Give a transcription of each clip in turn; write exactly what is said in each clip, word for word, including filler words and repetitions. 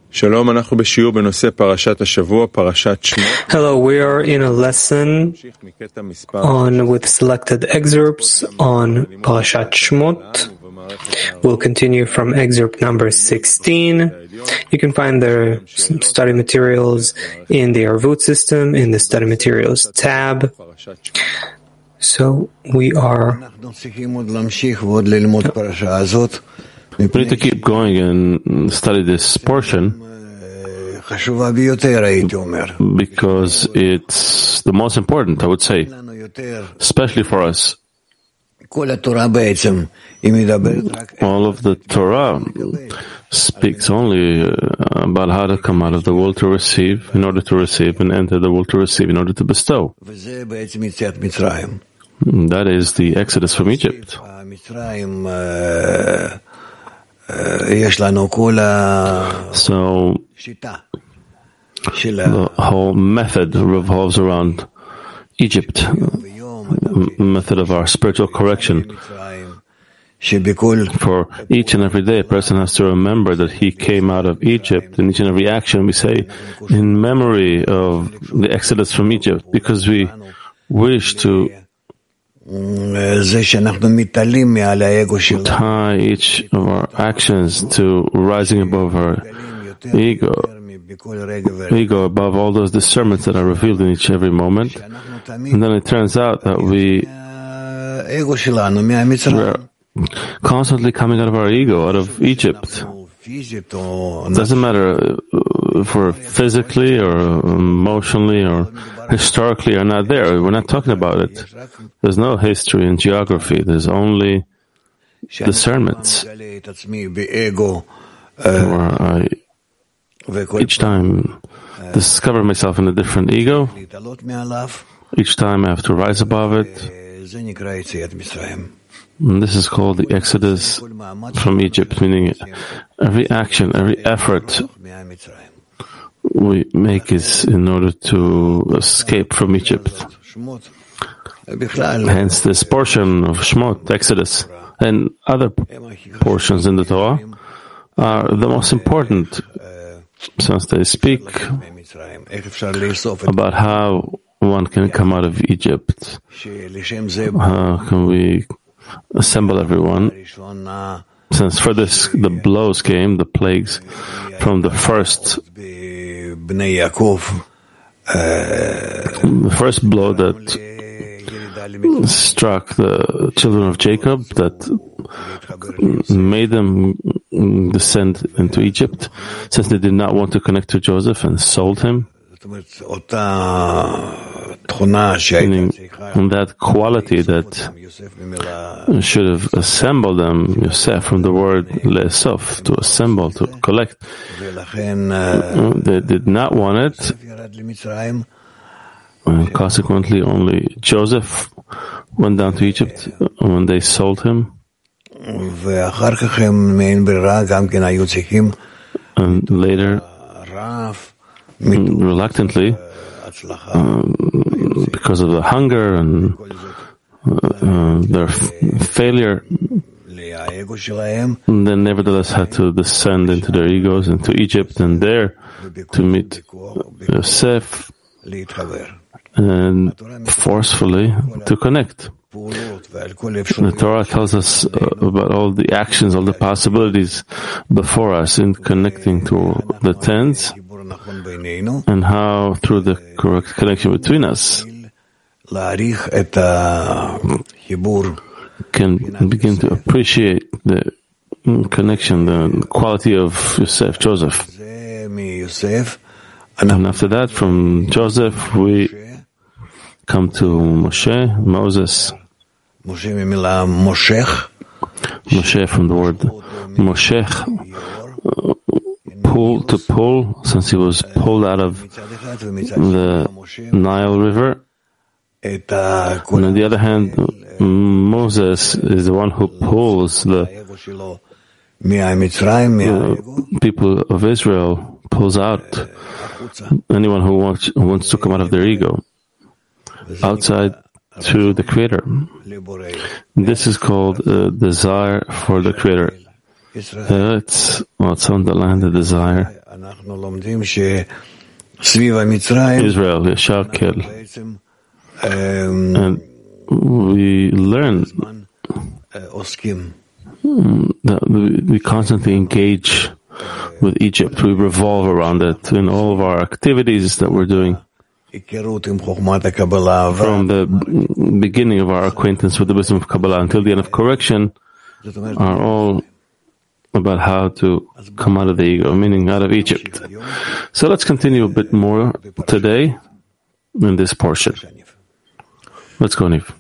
Hello, we are in a lesson on with selected excerpts on Parashat Shmot. We'll continue from excerpt number sixteen. You can find the study materials in the Arvut system in the study materials tab. So we are We need to keep going and study this portion because it's the most important, I would say, especially for us. All of the Torah speaks only about how to come out of the world to receive, in order to receive, and enter the world to receive, in order to bestow. That is the Exodus from Egypt. So the whole method revolves around Egypt, method of our spiritual correction. For each and every day, a person has to remember that he came out of Egypt. In each and every action, we say, in memory of the Exodus from Egypt, because we wish to tie each of our actions to rising above our ego, ego above all those discernments that are revealed in each and every moment. And then it turns out that we are constantly coming out of our ego, out of Egypt. It doesn't matter if we're physically or emotionally or historically are not there. We're not talking about it. There's no history and geography. There's only discernments. Where I, each time, discover myself in a different ego. Each time I have to rise above it. And this is called the Exodus from Egypt, meaning every action, every effort we make is in order to escape from Egypt. Hence, this portion of Shmot, Exodus, and other portions in the Torah are the most important, since they speak about how one can come out of Egypt. How can we assemble everyone? Since for this the blows came, the plagues, from the first the first blow that struck the children of Jacob, that made them descend into Egypt, since they did not want to connect to Joseph and sold him. Meaning, that quality that should have assembled them, Yosef, from the word le'esov, to assemble, to collect. They did not want it, and consequently only Joseph went down to Egypt when they sold him. And later, reluctantly, um, because of the hunger and uh, their f- failure, and then nevertheless had to descend into their egos, into Egypt, and there to meet Yosef and forcefully to connect. The Torah tells us uh, about all the actions, all the possibilities before us in connecting to the tens, and how through the correct connection between us can begin to appreciate the connection, the quality of Yosef, Joseph. And after that, from Joseph, we come to Moshe, Moses. Moshe from the word Moshech, uh, pull, to pull, since he was pulled out of the Nile River. And on the other hand, Moses is the one who pulls the, the people of Israel, pulls out anyone who wants, who wants to come out of their ego, outside to the Creator. This is called a desire for the Creator. Uh, it's, well, it's on the land, the desire Israel, Yeshakel. And we learn that we constantly engage with Egypt. We revolve around it in all of our activities that we're doing. From the beginning of our acquaintance with the wisdom of Kabbalah until the end of correction are all about how to come out of the ego, meaning out of Egypt. So let's continue a bit more today in this portion. Let's go, Niv.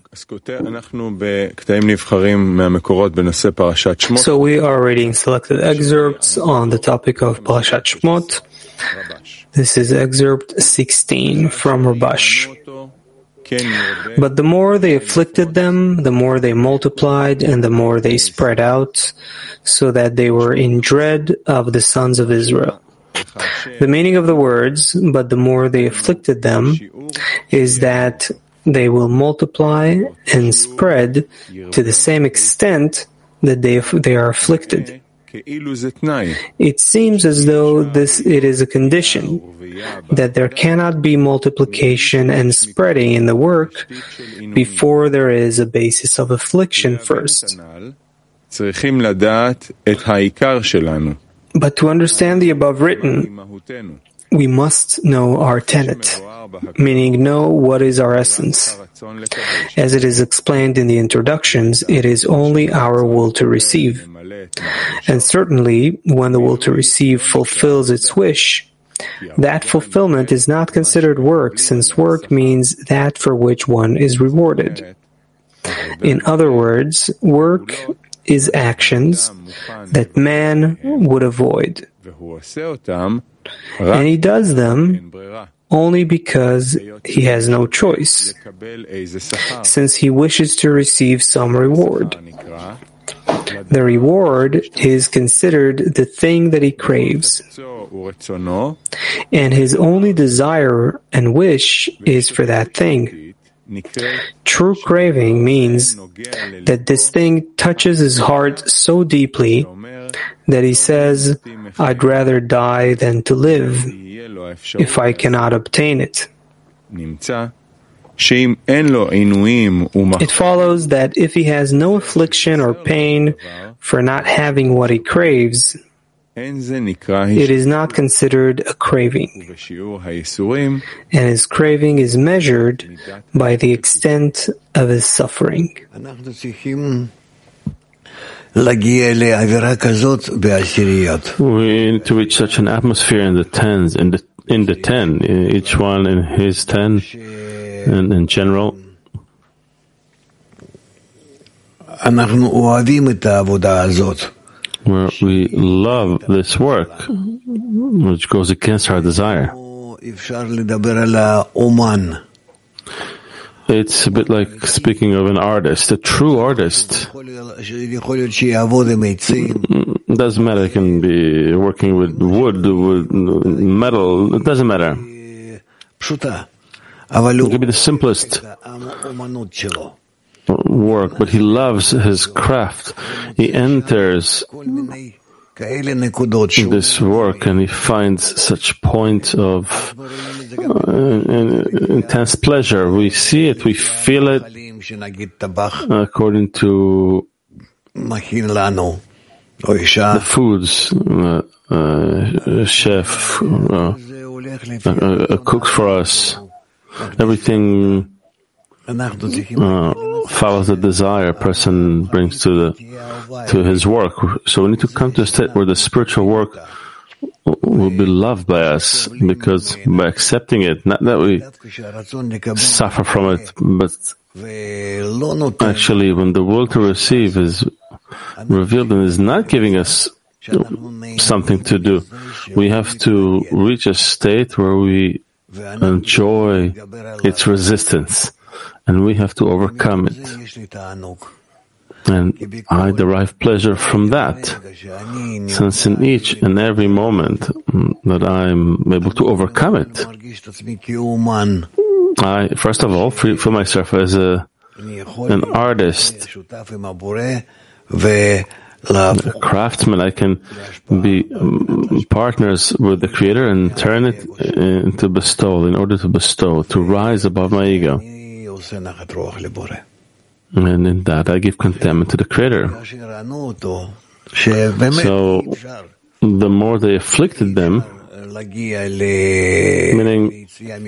So we are reading selected excerpts on the topic of Parashat Shmot. This is excerpt sixteen from Rabash. But the more they afflicted them, the more they multiplied, and the more they spread out, so that they were in dread of the sons of Israel. The meaning of the words, but the more they afflicted them, is that they will multiply and spread to the same extent that they, they are afflicted. It seems as though this it is a condition, that there cannot be multiplication and spreading in the work before there is a basis of affliction first. But to understand the above written, we must know our tenet, meaning know what is our essence. As it is explained in the introductions, it is only our will to receive. And certainly, when the will to receive fulfills its wish, that fulfillment is not considered work, since work means that for which one is rewarded. In other words, work is actions that man would avoid. And he does them only because he has no choice, since he wishes to receive some reward. The reward is considered the thing that he craves, and his only desire and wish is for that thing. True craving means that this thing touches his heart so deeply that he says, "I'd rather die than to live if I cannot obtain it." It follows that if he has no affliction or pain for not having what he craves, it is not considered a craving, and his craving is measured by the extent of his suffering. We need to reach such an atmosphere in the tens, in the in the ten, each one in his ten, and in general. Where we love this work, which goes against our desire. It's a bit like speaking of an artist. A true artist, it doesn't matter, it can be working with wood, with metal, it doesn't matter. It can be the simplest work, but he loves his craft. He enters this work and he finds such point of uh, intense pleasure. We see it, we feel it, according to the foods uh, uh, chef uh, uh, cooks for us. Everything uh, follows the desire a person brings to the to his work. So we need to come to a state where the spiritual work will be loved by us, because by accepting it, not that we suffer from it, but actually when the will to receive is revealed and is not giving us something to do, we have to reach a state where we enjoy its resistance, and we have to overcome it. And I derive pleasure from that, since in each and every moment that I'm able to overcome it, I, first of all, feel myself as a, an artist a craftsman, I can be partners with the Creator and turn it into bestowal, in order to bestow, to rise above my ego. And in that I give contentment to the Creator. So the more they afflicted them, meaning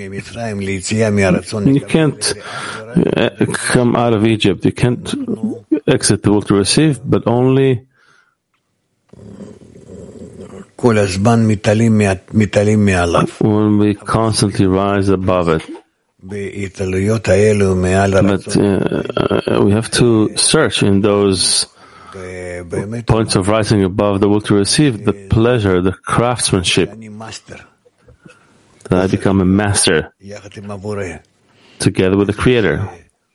you can't come out of Egypt, you can't exit the will to receive, but only when we constantly rise above it. But uh, we have to search in those points of rising above the will to receive, the pleasure, the craftsmanship, that I become a master together with the Creator.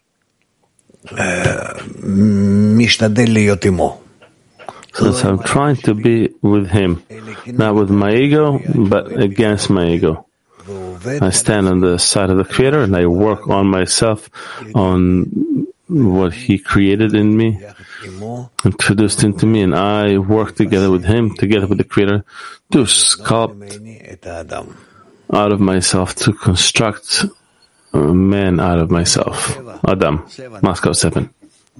So I'm trying to be with Him, not with my ego, but against my ego. I stand on the side of the Creator and I work on myself, on what He created in me, introduced into me, and I work together with Him, together with the Creator, to sculpt out of myself, to construct a man out of myself. Adam, Moscow seven.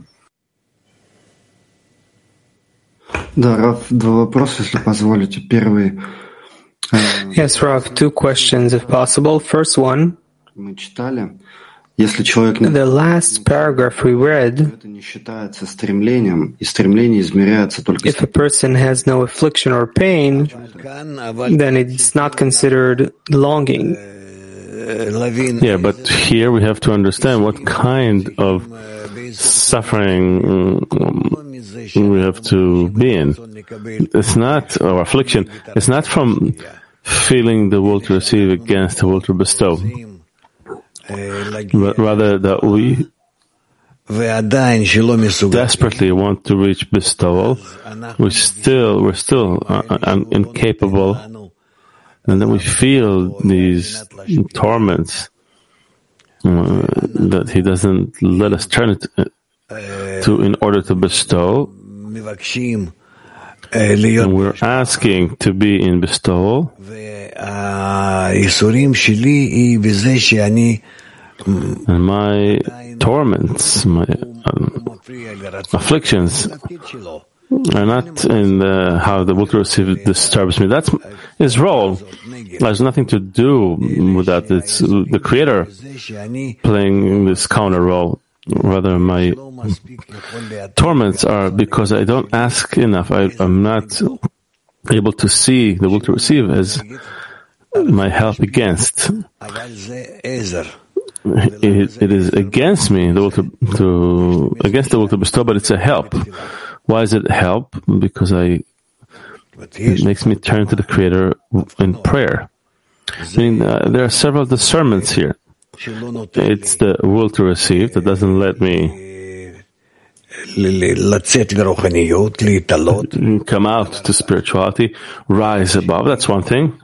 Да, Рав, два вопроса, если позволите. Первый. Yes, Rav, two questions, if possible. First one, Мы читали, если человек не... the last paragraph we read, Это не считается стремлением, и стремление измеряется только... if a person has no affliction or pain, then it's not considered longing. Yeah, but here we have to understand what kind of suffering we have to be in. It's not, or affliction, it's not from feeling the will to receive against the will to bestow, but rather that we desperately want to reach bestowal. We still, we're still uh, incapable, and then we feel these torments uh, that He doesn't let us turn it to in order to bestow. And we're asking to be in bestowal. And my torments, my um, afflictions are not in the, how the will to receive disturbs me. That's His role. It has nothing to do with that. It's the Creator playing this counter role. Rather, my torments are because I don't ask enough. I, I'm not able to see the will to receive as my help against. It, it is against me, the will to, to against the will to bestow, but it's a help. Why is it help? Because I it makes me turn to the Creator in prayer. I mean, uh, there are several discernments here. It's the will to receive that doesn't let me come out to spirituality, rise above. That's one thing.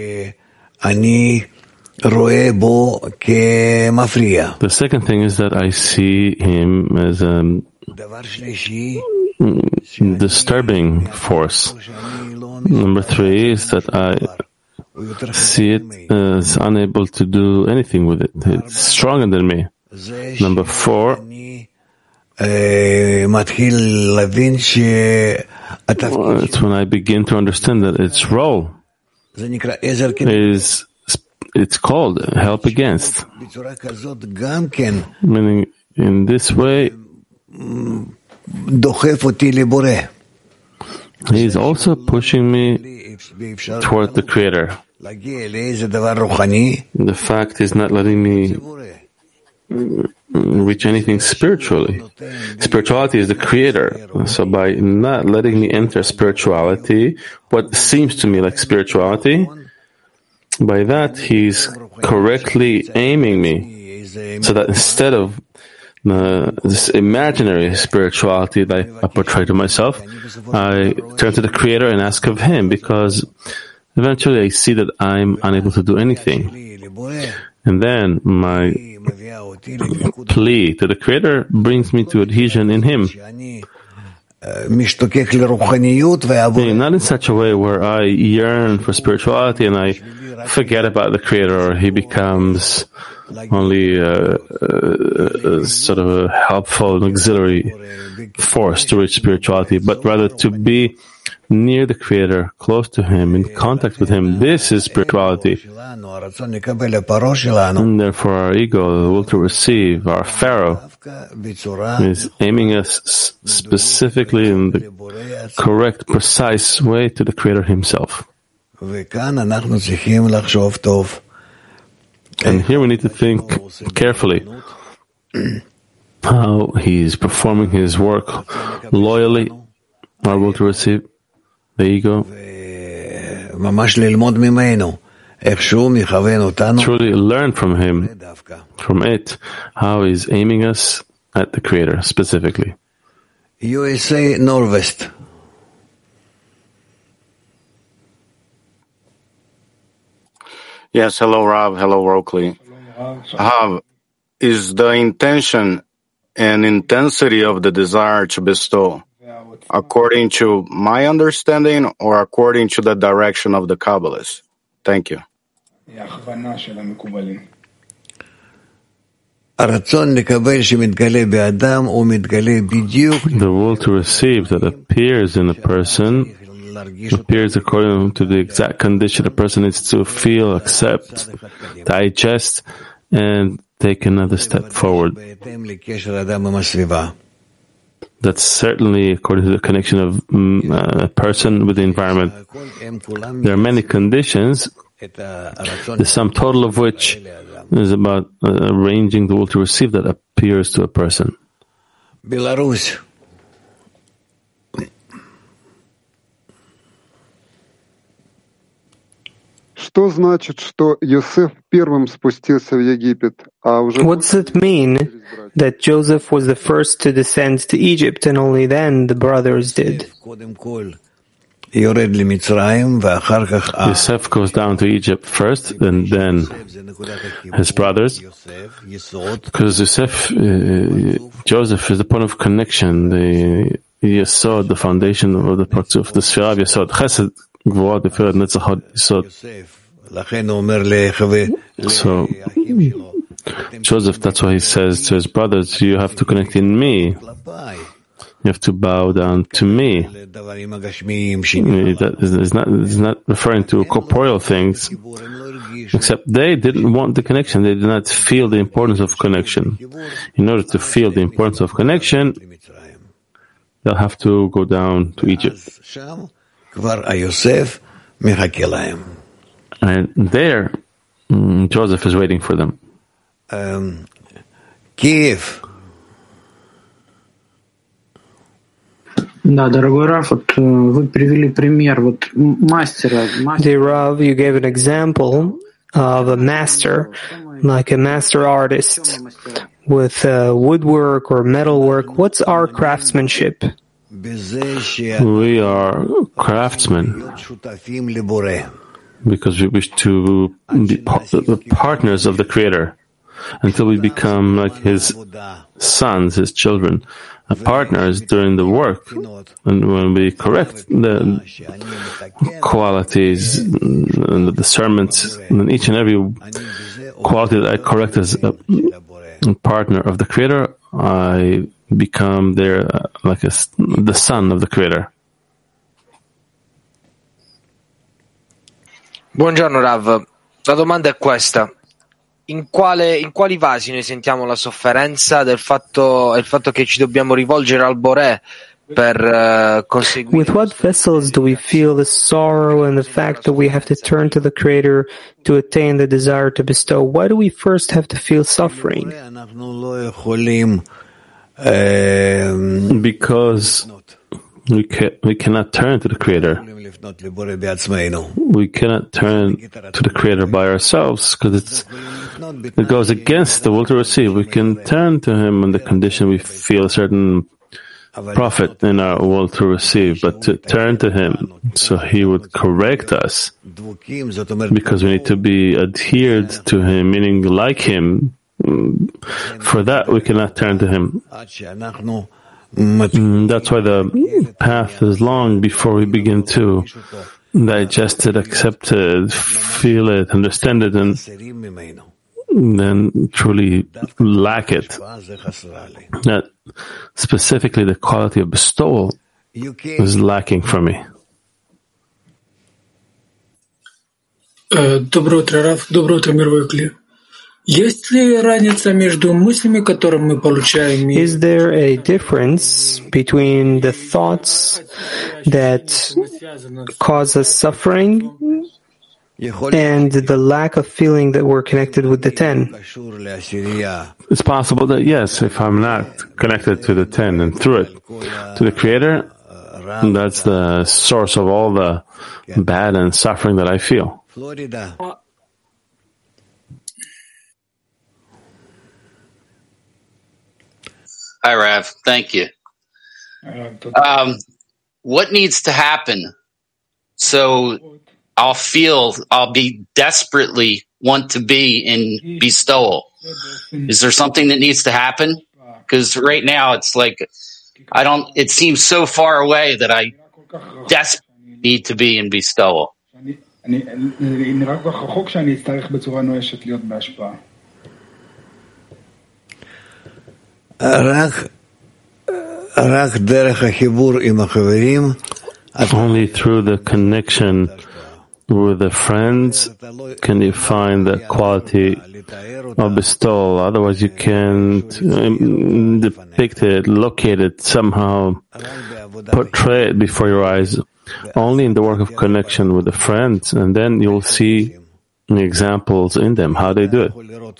The second thing is that I see him as a disturbing force. Number three is that I see it as unable to do anything with it. It's stronger than me. Number four, it's when I begin to understand that its role is, it's called help against. Meaning, in this way, he is also pushing me toward the Creator. The fact is not letting me reach anything spiritually. Spirituality is the Creator. So by not letting me enter spirituality, what seems to me like spirituality, by that He's correctly aiming me, so that instead of uh, this imaginary spirituality that I, I portray to myself, I turn to the Creator and ask of Him, because eventually I see that I'm unable to do anything. And then my plea to the Creator brings me to adhesion in Him. not in such a way where I yearn for spirituality and I forget about the Creator, or he becomes only uh, uh, sort of a helpful and auxiliary force to reach spirituality, but rather to be near the Creator, close to Him, in contact with Him. This is spirituality. And therefore our ego, the will to receive, our Pharaoh, is aiming us specifically in the correct, precise way to the Creator Himself. And here we need to think carefully how He's performing His work loyally, our will to receive, the ego. Truly learn from Him, from it, how He's aiming us at the Creator specifically. U S A Norwest. Yes, hello Rav, hello Rokley. Rav, is the intention and intensity of the desire to bestow according to my understanding or according to the direction of the Kabbalists? Thank you. The will to receive that appears in a person appears according to the exact condition a person needs to feel, accept, digest, and take another step forward. That's certainly according to the connection of um, a person with the environment. There are many conditions, the sum total of which is about uh, arranging the will to receive that appears to a person. Belarus. Что значит, что Йосеф первым спустился в Египет, а уже... What does it mean that Joseph was the first to descend to Egypt and only then the brothers did? Yosef goes down to Egypt first and then his brothers, because Yosef, uh, Joseph is the point of connection, the Yesod, the foundation of the Partzuf, the Sfira of Yesod, Chesed, Gvurah, Tiferet, Netzach, Yesod. So, Joseph, that's why he says to his brothers, you have to connect in me. You have to bow down to me. That is not, is not referring to corporeal things, except they didn't want the connection. They did not feel the importance of connection. In order to feel the importance of connection, they'll have to go down to Egypt. And there, Joseph is waiting for them. Um, Kiev. Да, дорогой Раф, вот вы привели пример вот мастера. Dear Rav, you gave an example of a master, like a master artist with uh, woodwork or metalwork. What's our craftsmanship? We are craftsmen because we wish to be partners of the Creator until we become like His sons, His children. A partner is during the work, and when we correct the qualities and the discernments, and each and every quality that I correct as a partner of the Creator, I become there uh, like a, the son of the Creator. Buongiorno Rav, la domanda è questa. In, quale, in quali vasi noi sentiamo la sofferenza del fatto, il fatto che ci dobbiamo rivolgere al Boré per uh, conseguire? With what vessels do we feel the sorrow and the fact that we have to turn to the Creator to attain the desire to bestow? Why do we first have to feel suffering? Because we can, we cannot turn to the Creator. We cannot turn to the Creator by ourselves because it's it goes against the will to receive. We can turn to Him on the condition we feel a certain profit in our will to receive, but to turn to Him so He would correct us, because we need to be adhered to Him, meaning like Him. For that we cannot turn to Him Mm, That's why the path is long before we begin to digest it, accept it, feel it, understand it, and then truly lack it. That specifically the quality of bestowal is lacking for me. Доброе утро, Раф. Доброе утро, мировой клир. Есть ли разница между мыслями, которые мы получаем? Is there a difference between the thoughts that cause us suffering and the lack of feeling that we're connected with the ten? It's possible that, yes, if I'm not connected to the ten and through it, to the Creator, that's the source of all the bad and suffering that I feel. Hi, Rav. Thank you. Um, what needs to happen so I'll feel I'll be desperately want to be in bestowal? Is there something that needs to happen? Because right now it's like I don't. It seems so far away that I desperately need to be in bestowal. Only through the connection with the friends can you find the quality of bestowal. Otherwise, you can't um, depict it, locate it, somehow portray it before your eyes. Only in the work of connection with the friends, and then you'll see the examples in them, how they do it.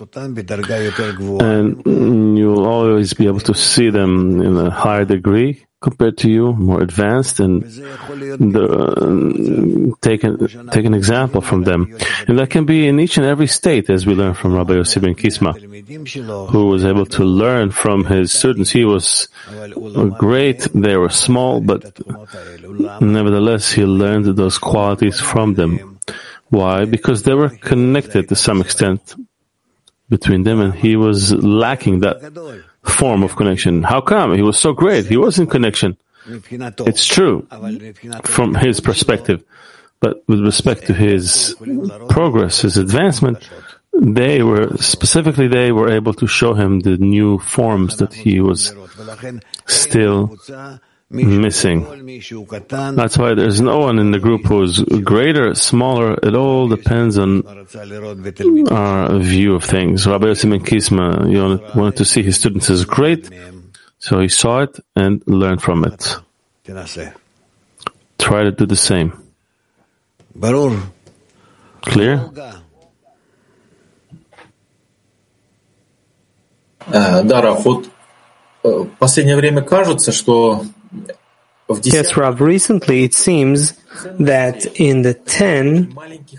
And you'll always be able to see them in a higher degree compared to you, more advanced, and the, uh, take, an, take an example from them. And that can be in each and every state, as we learn from Rabbi Yossi ben Kisma, who was able to learn from his students. He was great, they were small, but nevertheless he learned those qualities from them. Why? Because they were connected to some extent between them, and he was lacking that form of connection. How come? He was so great. He was in connection. It's true from his perspective. But with respect to his progress, his advancement, they were, specifically they were able to show him the new forms that he was still missing. That's why there's no one in the group who is greater, smaller. It all depends on our view of things. Rabbi Yossi ben Kisma wanted to see his students as great, so he saw it and learned from it. Try to do the same. Clear? Да, Раф, вот в последнее время кажется, что Yes, Rav, recently it seems that in the ten,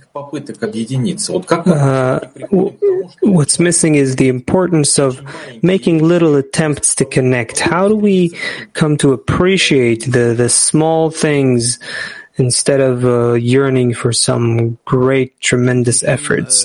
uh, what's missing is the importance of making little attempts to connect. How do we come to appreciate the, the small things instead of uh, yearning for some great, tremendous efforts?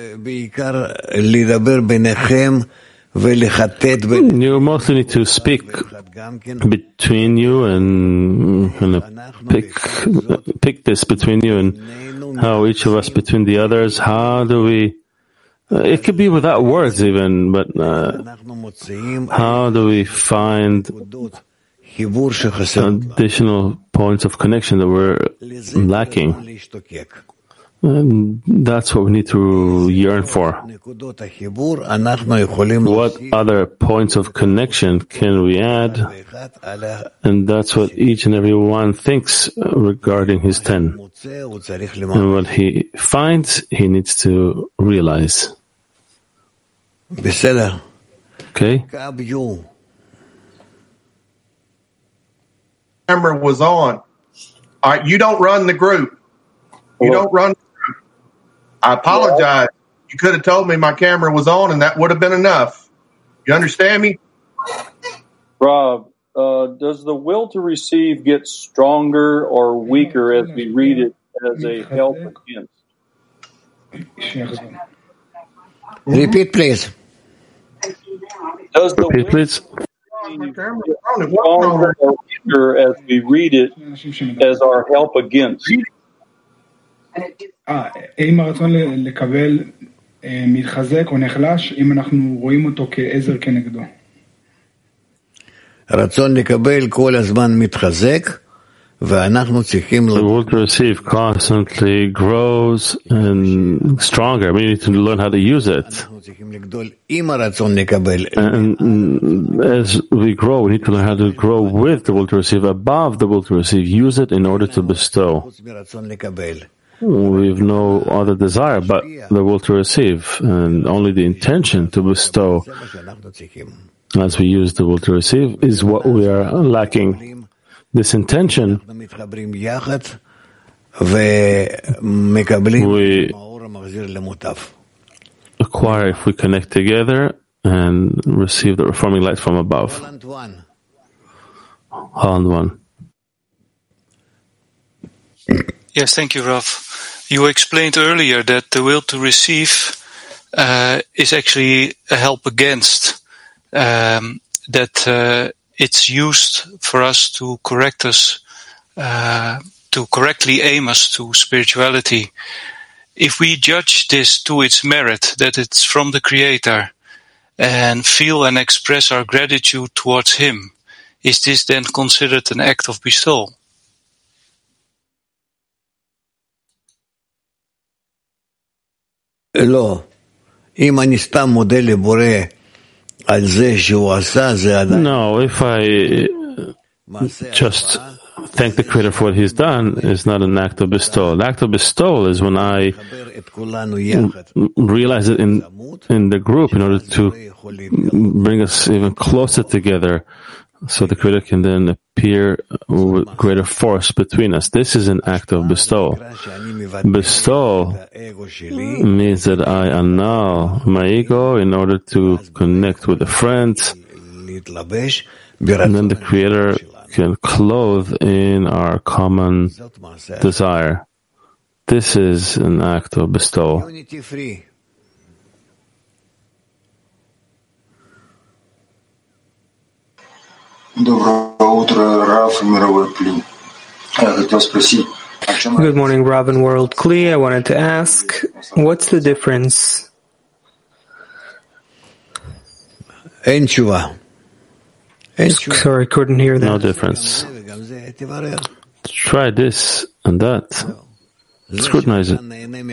You mostly need to speak between you and kind of pick pick this between you and how each of us between the others. How do we? Uh, it could be without words even, but uh, how do we find additional points of connection that we're lacking? And that's what we need to yearn for. What other points of connection can we add? And that's what each and every one thinks regarding his ten. And what he finds, he needs to realize. Okay? Camera was on. All right, you don't run the group. You don't run. I apologize. You could have told me my camera was on, and that would have been enough. You understand me? Rob, uh, does the will to receive get stronger or weaker as we read it as a help against? Repeat, please. Does the Repeat, please. stronger or weaker as we read it as our help against. האם הרצון לקבל מתחזק או נחלש אם אנחנו רואים אותו כעזר כנגדו? הרצון לקבל כל הזמן מתחזק, ואנחנו צריכים... The will to receive constantly grows and stronger. We need to learn how to use it. עם הרצון לקבל. And as we grow, we need to learn how to grow with the will to receive, above the will to receive. Use it in order to bestow. We have no other desire but the will to receive, and only the intention to bestow as we use the will to receive is what we are lacking. This intention we acquire if we connect together and receive the reforming light from above. Holland one. Yes, thank you, Rav. You explained earlier that the will to receive uh, is actually a help against, um, that uh, it's used for us to correct us, uh, to correctly aim us to spirituality. If we judge this to its merit, that it's from the Creator, and feel and express our gratitude towards Him, is this then considered an act of bestowal? לא. אם אני סתם מודה לבורא על זה שהוא עשה, זה עדיין... No, if I just thank the Creator for what He's done, it's not an act of bestowal. An act of bestowal is when I realize it in, in the group in order to bring us even closer together, so the Creator can then appear with greater force between us. This is an act of bestowal. Bestowal means that I annul my ego in order to connect with the friends, and then the Creator can clothe in our common desire. This is an act of bestowal. Good morning, Rav and World Kli. I wanted to ask, what's the difference? Sorry, couldn't hear that. No difference. Try this and that. Scrutinize it.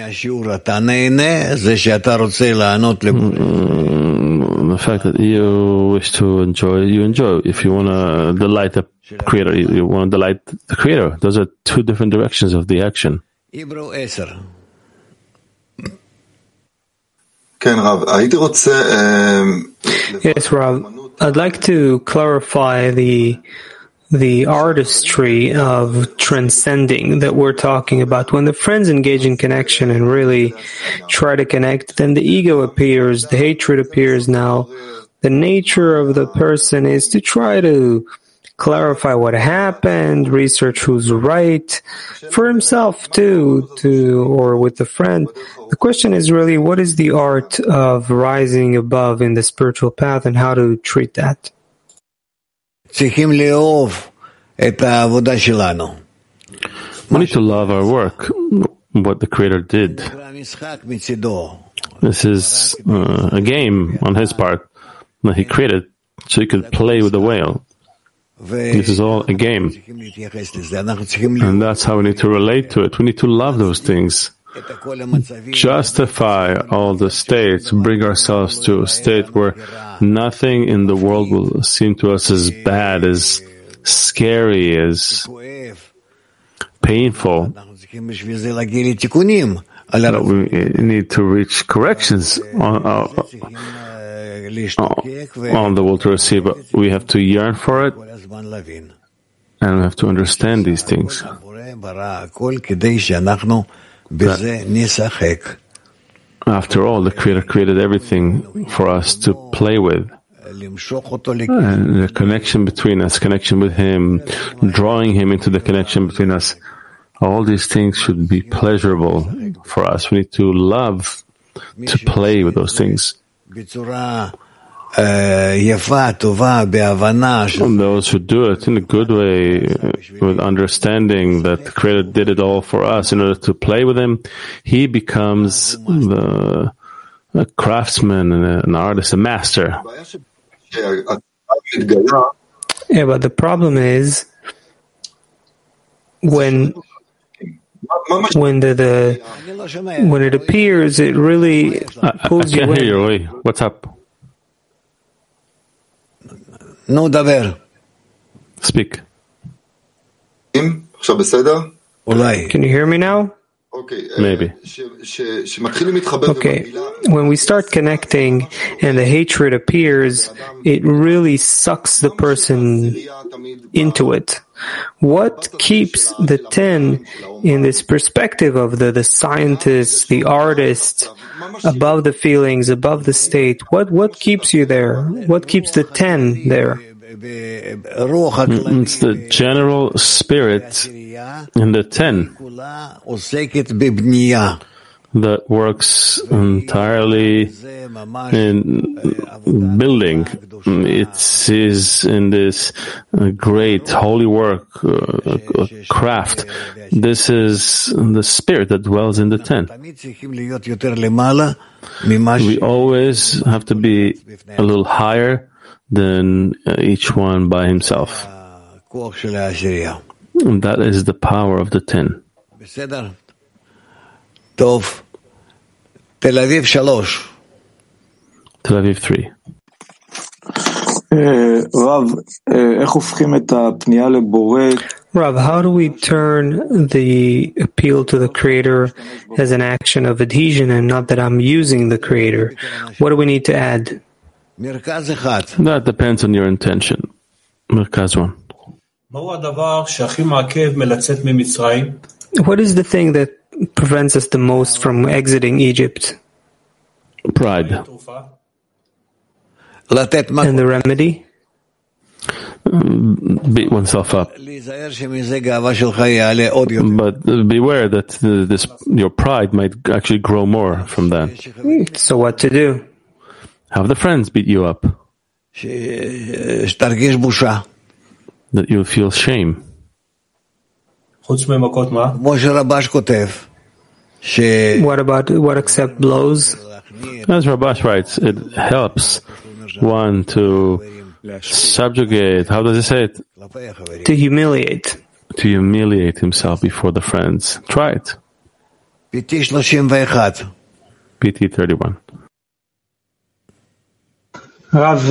Mm, the fact that you wish to enjoy, you enjoy. If you want to delight the Creator, you, you want to delight the Creator. Those are two different directions of the action. Yes, Rav. I'd like to clarify the the artistry of transcending that we're talking about. When the friends engage in connection and really try to connect, then the ego appears, the hatred appears. Now, the nature of the person is to try to clarify what happened, research who's right, for himself too, to or with the friend. The question is really, what is the art of rising above in the spiritual path and how to treat that? We need to love our work, what the Creator did. This is uh, a game on His part that He created so He could play with the whale. This is all a game. And that's how we need to relate to it. We need to love those things. Justify all the states, bring ourselves to a state where nothing in the world will seem to us as bad, as scary, as painful. That we need to reach corrections on, uh, on the will to receive, but we have to yearn for it, and we have to understand these things. That after all, the Creator created everything for us to play with. And the connection between us, connection with Him, drawing Him into the connection between us, all these things should be pleasurable for us. We need to love to play with those things. those who do it in a good way, with understanding that the Creator did it all for us in order to play with Him, he becomes the a craftsman, an artist, a master. Yeah, but the problem is when when the, the when it appears, it really pulls I, I you can't in. hear you. Wait, what's up? No, daber. Speak. Can you hear me now? Maybe. Okay, when we start connecting and the hatred appears, it really sucks the person into it. What keeps the ten in this perspective of the, the scientist, the artist, above the feelings, above the state? What, what keeps you there? What keeps the ten there? It's the general spirit in the ten that works entirely in building. It is in this great holy work, uh, craft. This is the spirit that dwells in the ten. We always have to be a little higher than each one by himself. And that is the power of the ten. Tov. Tel Aviv three. Tel Aviv three. Rav, how do we turn the appeal to the Creator as an action of adhesion and not that I'm using the Creator? What do we need to add? That depends on your intention. Merkaz one. What is the thing that prevents us the most from exiting Egypt? Pride. And the remedy? Beat oneself up. But beware that this your pride might actually grow more from that. So what to do? Have the friends beat you up. That you'll feel shame. What about what except blows? As Rabash writes, it helps one to subjugate, how does he say it? To humiliate. To humiliate himself before the friends. Try it. P T thirty-one. P T thirty-one. Rav,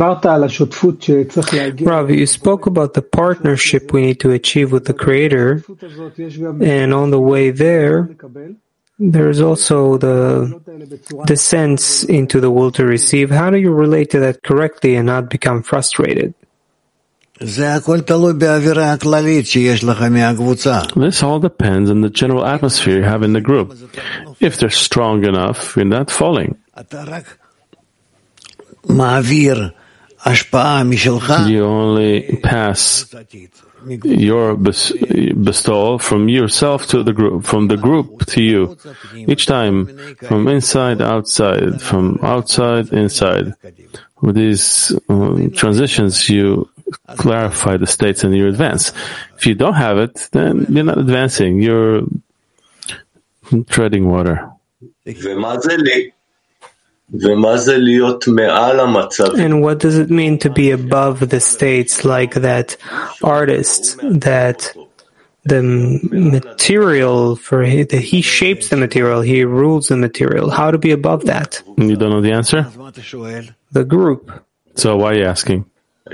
you spoke about the partnership we need to achieve with the Creator, and on the way there, there is also the descent into the will to receive. How do you relate to that correctly and not become frustrated? This all depends on the general atmosphere you have in the group. If they're strong enough, you're not falling. You only pass your bestowal from yourself to the group, from the group to you. Each time, from inside, outside, from outside, inside. With these um, transitions, you clarify the states and you advance. If you don't have it, then you're not advancing. You're treading water. And what does it mean to be above the states like that artist, that the material, for he, that he shapes the material, he rules the material? How to be above that? You don't know the answer? The group. So why are you asking?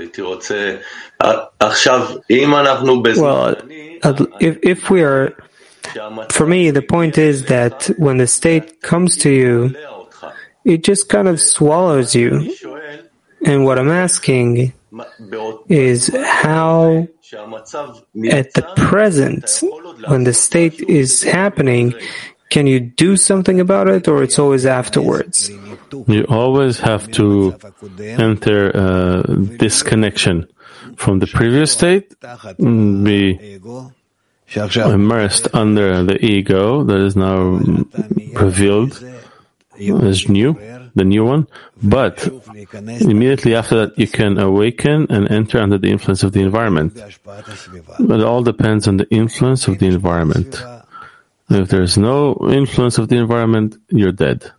Well, if, if we are, for me, the point is that when the state comes to you, it just kind of swallows you. And what I'm asking is how, at the present, when the state is happening, can you do something about it, or it's always afterwards? You always have to enter a disconnection from the previous state, be immersed under the ego that is now revealed as new, the new one, but immediately after that you can awaken and enter under the influence of the environment. But it all depends on the influence of the environment. If there's no influence of the environment, you're dead.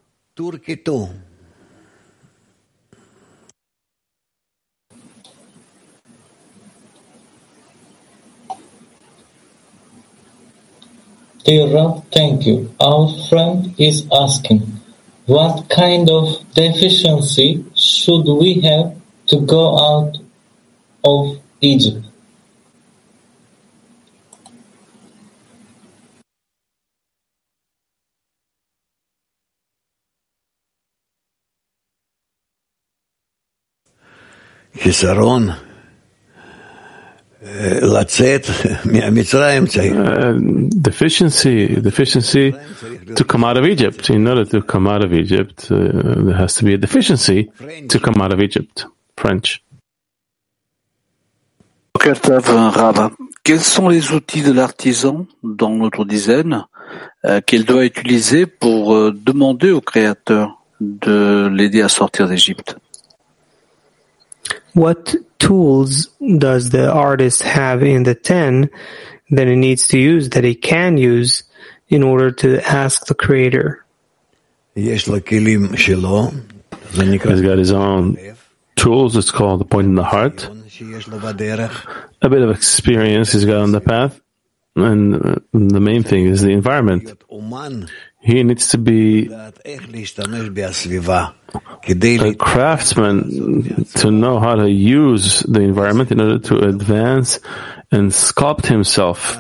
Dear Rav, thank you. Our friend is asking, what kind of deficiency should we have to go out of Egypt? חיסרון, לצאת ממצרים צריך. Deficiency, deficiency to come out of Egypt. In order to come out of Egypt, uh, there has to be a deficiency to come out of Egypt. French. Rav, quels sont les outils de l'artisan dans notre dizaine euh, qu'il doit utiliser pour euh, demander au Créateur de l'aider à sortir d'Égypte? What tools does the artist have in the ten that he needs to use, that he can use, in order to ask the Creator? He's got his own tools. It's called the point in the heart. A bit of experience he's got on the path. And uh, the main thing is the environment. He needs to be a craftsman to know how to use the environment in order to advance and sculpt himself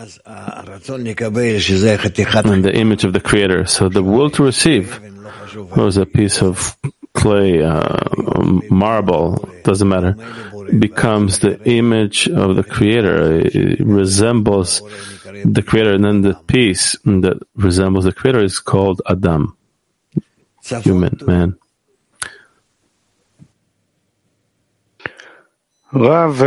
in the image of the Creator. So the will to receive was a piece of clay, uh, marble, doesn't matter, becomes the image of the Creator. It resembles the Creator, and then the piece that resembles the Creator is called Adam, human, man. Rav,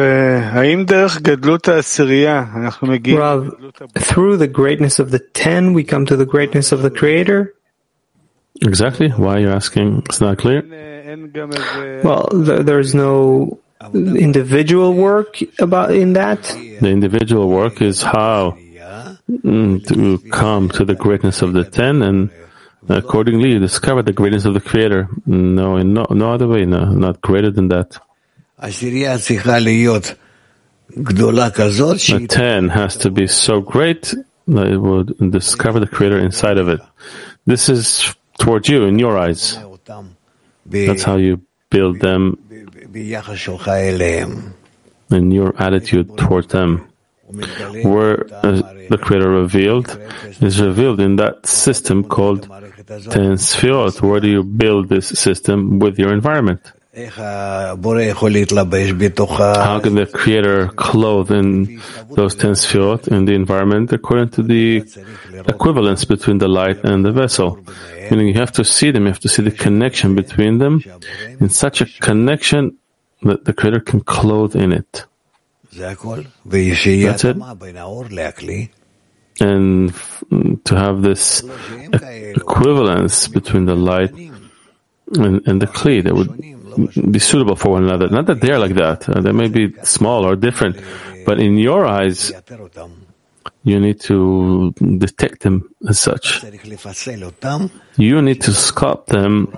Rav, through the greatness of the ten, we come to the greatness of the Creator? Exactly. Why are you asking? It's not clear. Well, th- there's no individual work about in that. The individual work is how mm, to come to the greatness of the ten, and accordingly you discover the greatness of the Creator. No, in no, no other way. No, not greater than that. The ten has to be so great that it would discover the Creator inside of it. This is towards you, in your eyes. That's how you build them in your attitude towards them. Where uh, the Creator revealed is revealed in that system called Ten Sfirot. Where do you build this system? With your environment. How can the Creator clothe in those ten Sfirot in the environment according to the equivalence between the light and the vessel? Meaning you have to see them, you have to see the connection between them, in such a connection that the Creator can clothe in it. That's it. And to have this equivalence between the light and, and the Kli that would be suitable for one another. Not that they are like that. Uh, they may be small or different, but in your eyes, you need to detect them as such. You need to sculpt them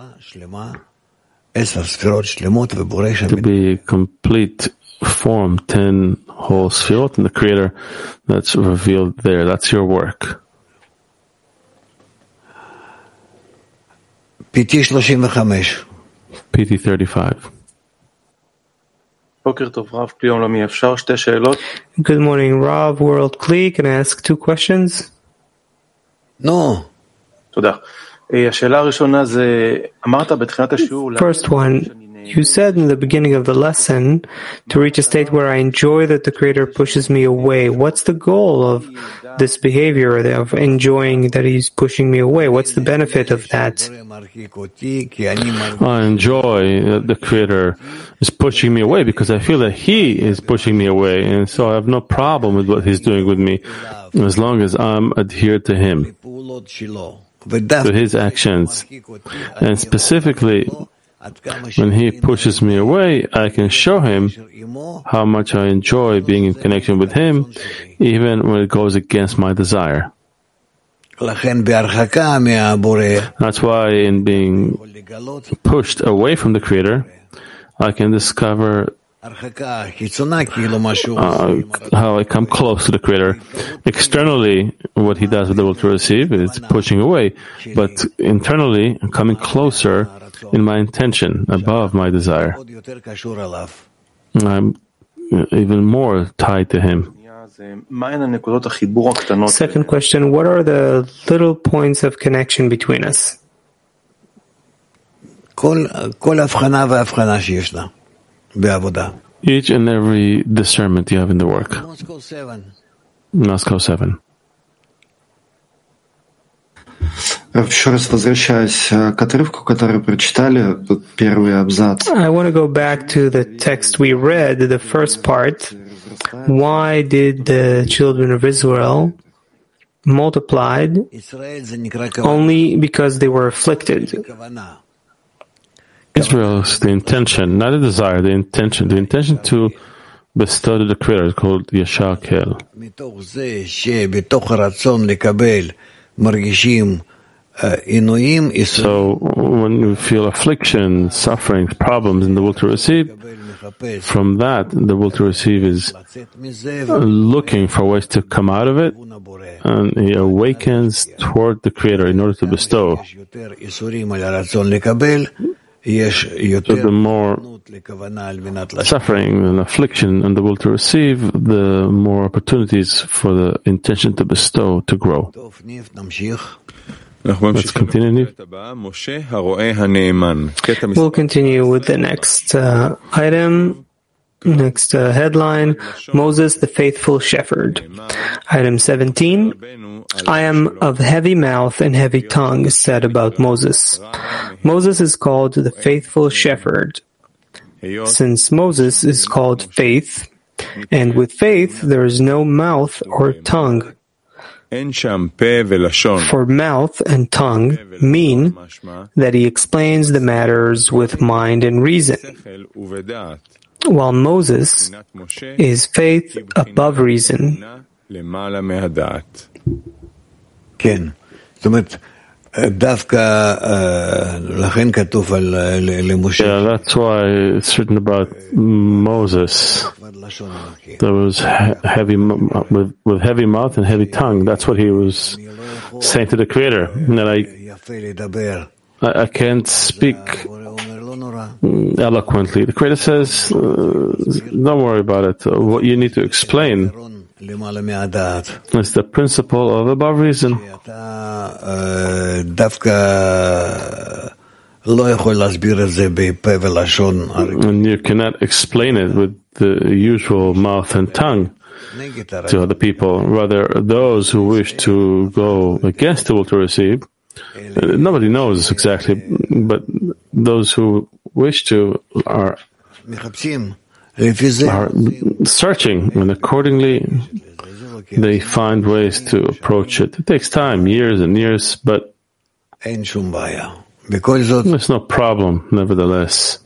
to be complete form, ten whole Sfirot, and the Creator that's revealed there. That's your work. P T thirty-five. P T thirty-five. Good morning, Rav, World Kli. Can I ask two questions? No. First one, you said in the beginning of the lesson to reach a state where I enjoy that the Creator pushes me away. What's the goal of this behavior, of enjoying that He's pushing me away? What's the benefit of that? I enjoy that the Creator is pushing me away because I feel that He is pushing me away, and so I have no problem with what He's doing with me as long as I'm adhered to Him. to his actions. And specifically, when he pushes me away, I can show him how much I enjoy being in connection with him, even when it goes against my desire. That's why in being pushed away from the Creator, I can discover uh, how I come close to the Creator. Externally, what he does with the will to receive is pushing away, but internally, I'm coming closer in my intention, above my desire. I'm even more tied to him. Second question, what are the little points of connection between us? Each and every discernment you have in the work. Moscow seven. Еще раз возвращаясь к отрывку, который прочитали, тут первый абзац. I want to go back to the text we read, the first part. Why did the children of Israel multiplied only because they were afflicted? Israel is the intention, not a desire, the intention. The intention to bestow to the Creator is called Yashar Kel. So when you feel affliction, suffering, problems in the will to receive, from that, the will to receive is looking for ways to come out of it, and he awakens toward the Creator in order to bestow. So the more suffering and affliction and the will to receive, the more opportunities for the intention to bestow to grow. Let's continue. We'll continue with the next uh, item, next uh, headline, Moses the Faithful Shepherd. Item seventeen, I am of heavy mouth and heavy tongue, said about Moses. Moses is called the Faithful Shepherd. Since Moses is called faith, and with faith there is no mouth or tongue. For mouth and tongue mean that he explains the matters with mind and reason, while Moses is faith above reason. Yeah, that's why it's written about Moses. There was heavy with, with heavy mouth and heavy tongue. That's what he was saying to the Creator. That I, I, I can't speak eloquently. The Creator says, uh, "Don't worry about it. What you need to explain is the principle of above reason." And you cannot explain it with the usual mouth and tongue to other people. Rather, those who wish to go against the will to receive, nobody knows exactly, but those who wish to are, are searching, and accordingly they find ways to approach it. It takes time, years and years, but there's no problem, nevertheless.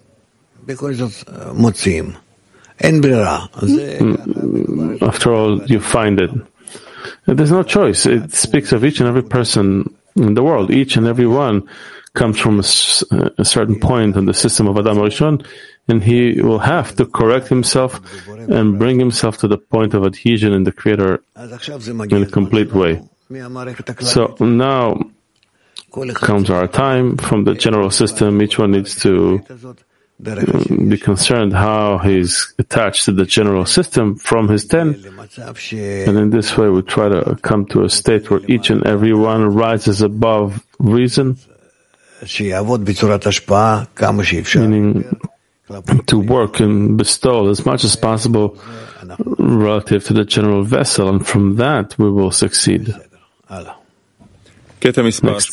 After all, you find it. There's no choice. It speaks of each and every person in the world. Each and every one comes from a, a certain point in the system of Adam Rishon, and he will have to correct himself and bring himself to the point of adhesion in the Creator in a complete way. So now comes our time from the general system. Each one needs to be concerned how he's attached to the general system from his ten. And in this way we try to come to a state where each and every one rises above reason, meaning to work and bestow as much as possible relative to the general vessel, and from that we will succeed. Next.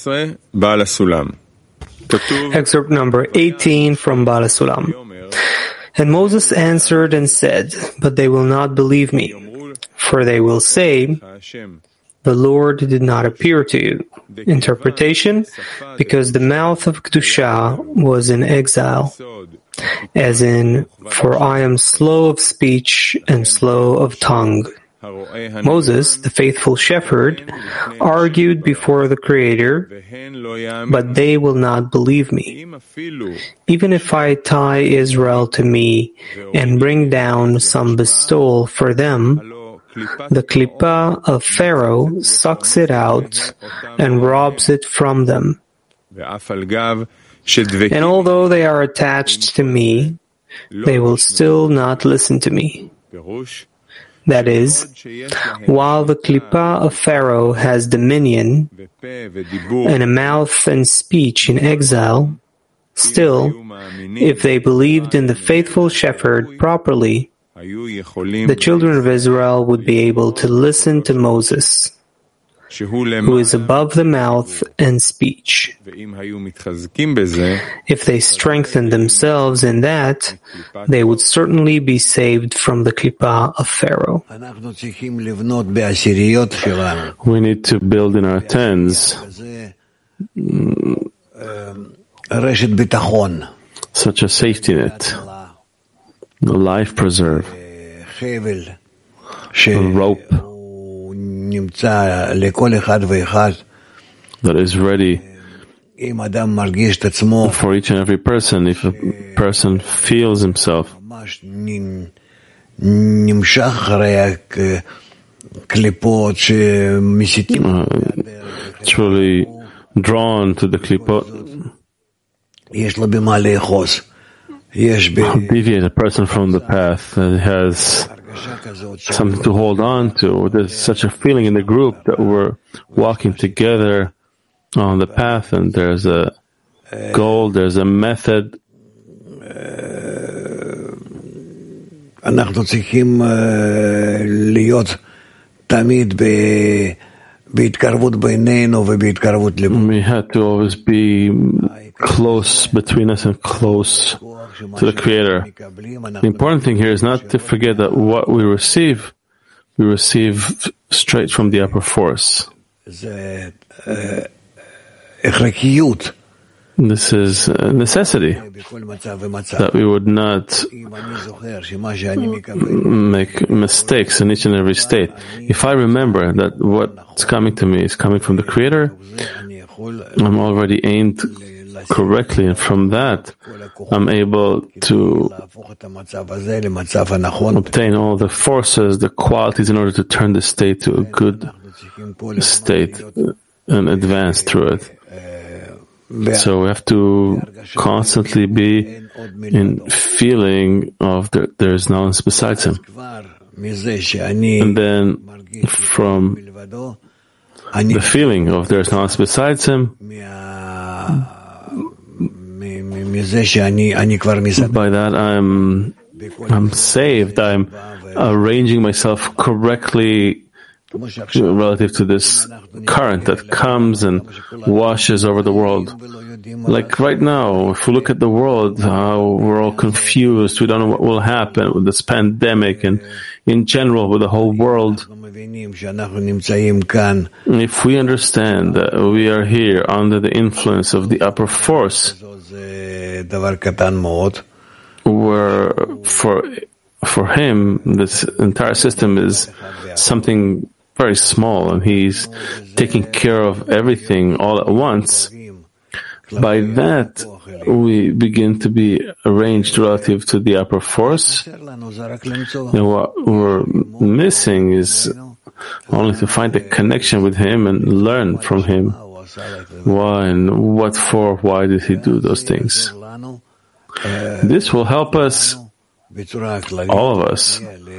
Excerpt number eighteen from Baal HaSulam. And Moses answered and said, but they will not believe me, for they will say, the Lord did not appear to you. Interpretation: because the mouth of Kedusha was in exile, as in, for I am slow of speech and slow of tongue. Moses, the faithful shepherd, argued before the Creator, but they will not believe me. Even if I tie Israel to me and bring down some bestowal for them, the klipa of Pharaoh sucks it out and robs it from them. And although they are attached to me, they will still not listen to me. That is, while the klipa of Pharaoh has dominion and a mouth and speech in exile, still, if they believed in the faithful shepherd properly, the children of Israel would be able to listen to Moses, who is above the mouth and speech. If they strengthened themselves in that, they would certainly be saved from the klipa of Pharaoh. We need to build in our tens such a safety net, a life preserve, a rope that is ready for each and every person. If a person feels himself uh, truly drawn to the klipot, deviate a person from the path that has something to hold on to. There's such a feeling in the group that we're walking together on the path, and there's a goal, there's a method. אנחנו צריכים להיות תמיד בהתקרבות בינינו ובהתקרבות לבו. We have to always be close between us and close to the Creator. The important thing here is not to forget that what we receive, we receive straight from the upper force. This is a necessity, that we would not make mistakes in each and every state. If I remember that what's coming to me is coming from the Creator, I'm already aimed correctly, and from that I'm able to obtain all the forces, the qualities in order to turn the state to a good state and advance through it. So we have to constantly be in feeling of there, there is no one besides Him. And then from the feeling of there is no one besides Him, by that I'm I'm saved. I'm arranging myself correctly relative to this current that comes and washes over the world. Like right now, if we look at the world, how we're all confused, we don't know what will happen with this pandemic and in general with the whole world. If we understand that we are here under the influence of the upper force, where for for him this entire system is something very small, and he's taking care of everything all at once. By that, we begin to be arranged relative to the upper force. And what we're missing is only to find a connection with him and learn from him. Why and what for, why did he do those things? This will help us, all of us,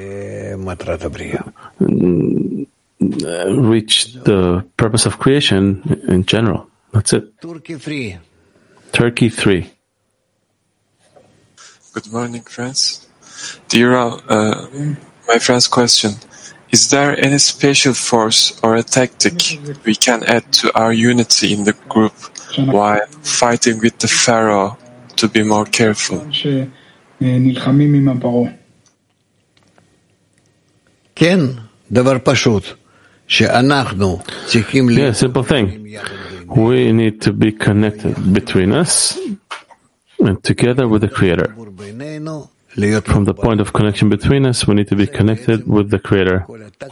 reach the purpose of creation in general. That's it. Turkey three. Good morning, friends. Dear Rav, uh, my friend's question: is there any special force or a tactic we can add to our unity in the group while fighting with the Pharaoh to be more careful? כן, דבר פשוט. Yeah, simple thing. We need to be connected between us and together with the Creator. From the point of connection between us, we need to be connected with the Creator.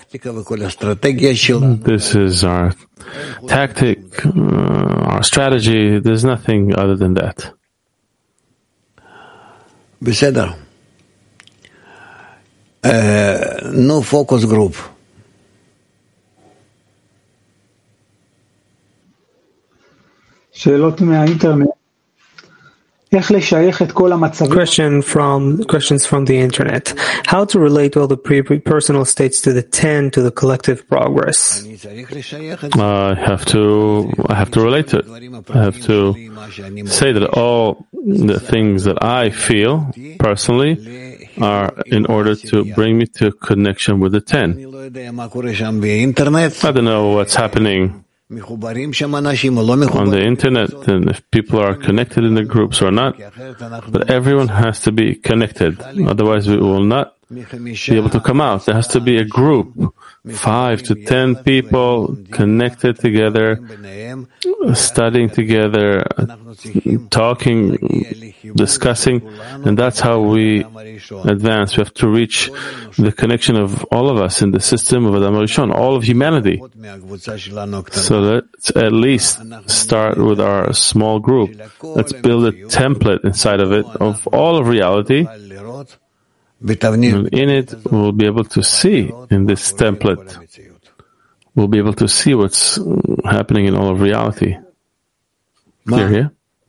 This is our tactic, uh, our strategy. There's nothing other than that. בסדר. Uh, no focus group. שאלות מהאינטרנט. Question from questions from the internet. How to relate all the pre-personal states to the ten to the collective progress? I have to. I have to relate to it. I have to say that all the things that I feel personally are in order to bring me to connection with the ten. I don't know what's happening on the internet and if people are connected in the groups or not, but everyone has to be connected, otherwise we will not be able to come out. There has to be a group, five to ten people connected together, studying together, talking, discussing, and that's how we advance. We have to reach the connection of all of us in the system of Adam Rishon, all of humanity. So let's at least start with our small group. Let's build a template inside of it of all of reality. And in it, we'll be able to see in this template, we'll be able to see what's happening in all of reality. Clear here?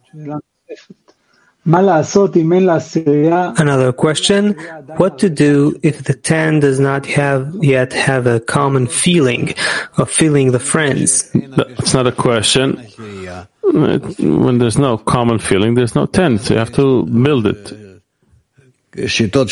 Another question, what to do if the ten does not have yet have a common feeling of feeling the friends? It's not a question. When there's no common feeling, there's no ten, so you have to build it. And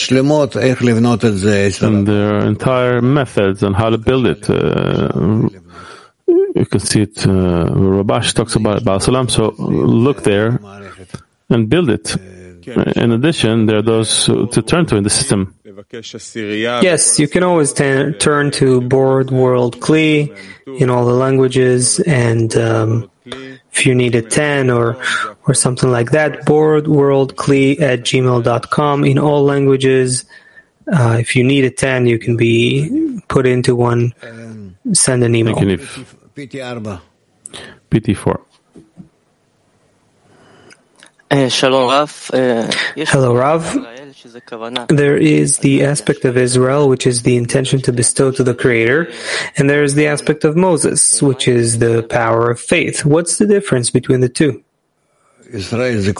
there are entire methods on how to build it. Uh, you can see it, uh, Rabash talks about it, Baal Salam, so look there and build it. In addition, there are those to turn to in the system. Yes, you can always t- turn to Board World Kli in all the languages, and um, if you need a ten or or something like that, board world kli at gmail dot com in all languages. Uh, if you need a ten, you can be put into one. Send an email. P T four. Hello, Rav. There is the aspect of Israel, which is the intention to bestow to the Creator, and there is the aspect of Moses, which is the power of faith. What's the difference between the two? Israel is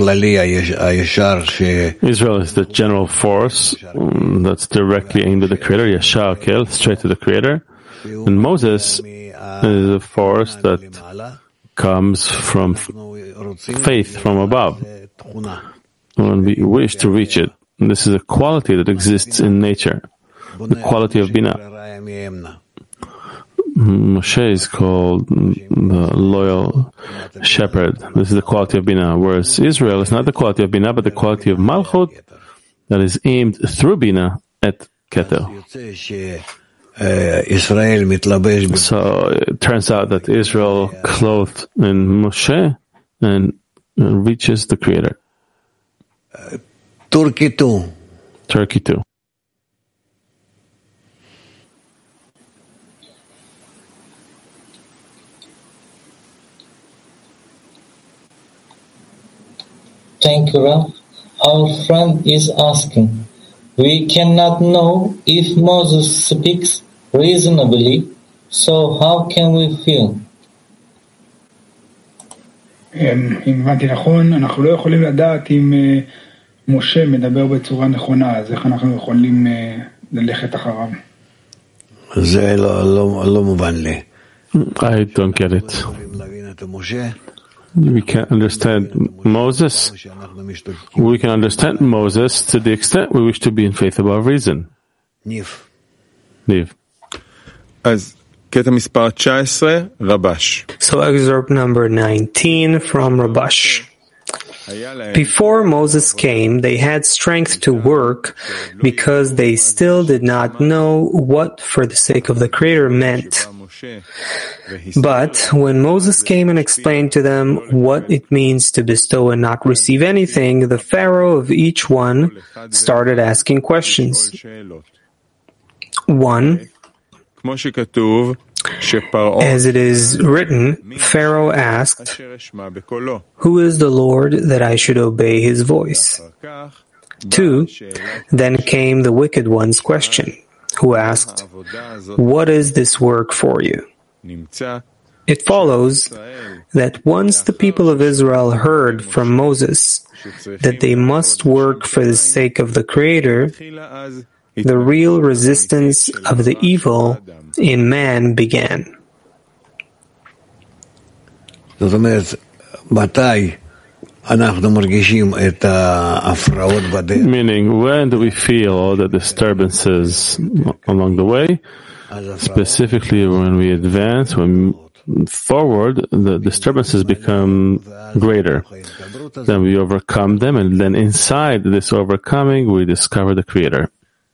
the general force um, that's directly aimed at the Creator, Yashar Kel, straight to the Creator. And Moses is a force that comes from faith from above. When we wish to reach it, and this is a quality that exists in nature, the quality of Bina. Moshe is called the loyal shepherd. This is the quality of Bina, whereas Israel is not the quality of Bina, but the quality of Malchut that is aimed through Bina at Keter. So it turns out that Israel clothed in Moshe and reaches the Creator. Turkey too. Turkey too. Thank you, Rav. Our friend is asking, we cannot know if Moses speaks reasonably, so how can we feel? אם הבנתי נכון, אנחנו לא יכולים לדעת אם משה מדבר בצורה נכונה, אז איך אנחנו יכולים ללכת אחריו? זה לא מובן לי. I don't get it. We can't understand Moses. We can understand Moses to the extent we wish to be in faith above reason. Niv. Niv. אז קטע מספר תשע עשרה, רבש. So excerpt number nineteen from Rabash. Before Moses came, they had strength to work because they still did not know what for the sake of the Creator meant. But when Moses came and explained to them what it means to bestow and not receive anything, the Pharaoh of each one started asking questions. One, as it is written, Pharaoh asked, "Who is the Lord that I should obey his voice?" Two, then came the wicked one's question, who asked, "What is this work for you?" It follows that once the people of Israel heard from Moses that they must work for the sake of the Creator, the real resistance of the evil in man began. Meaning, when do we feel the disturbances along the way? Specifically, when we advance, when forward, the disturbances become greater. Then we overcome them, and then inside this overcoming, we discover the Creator.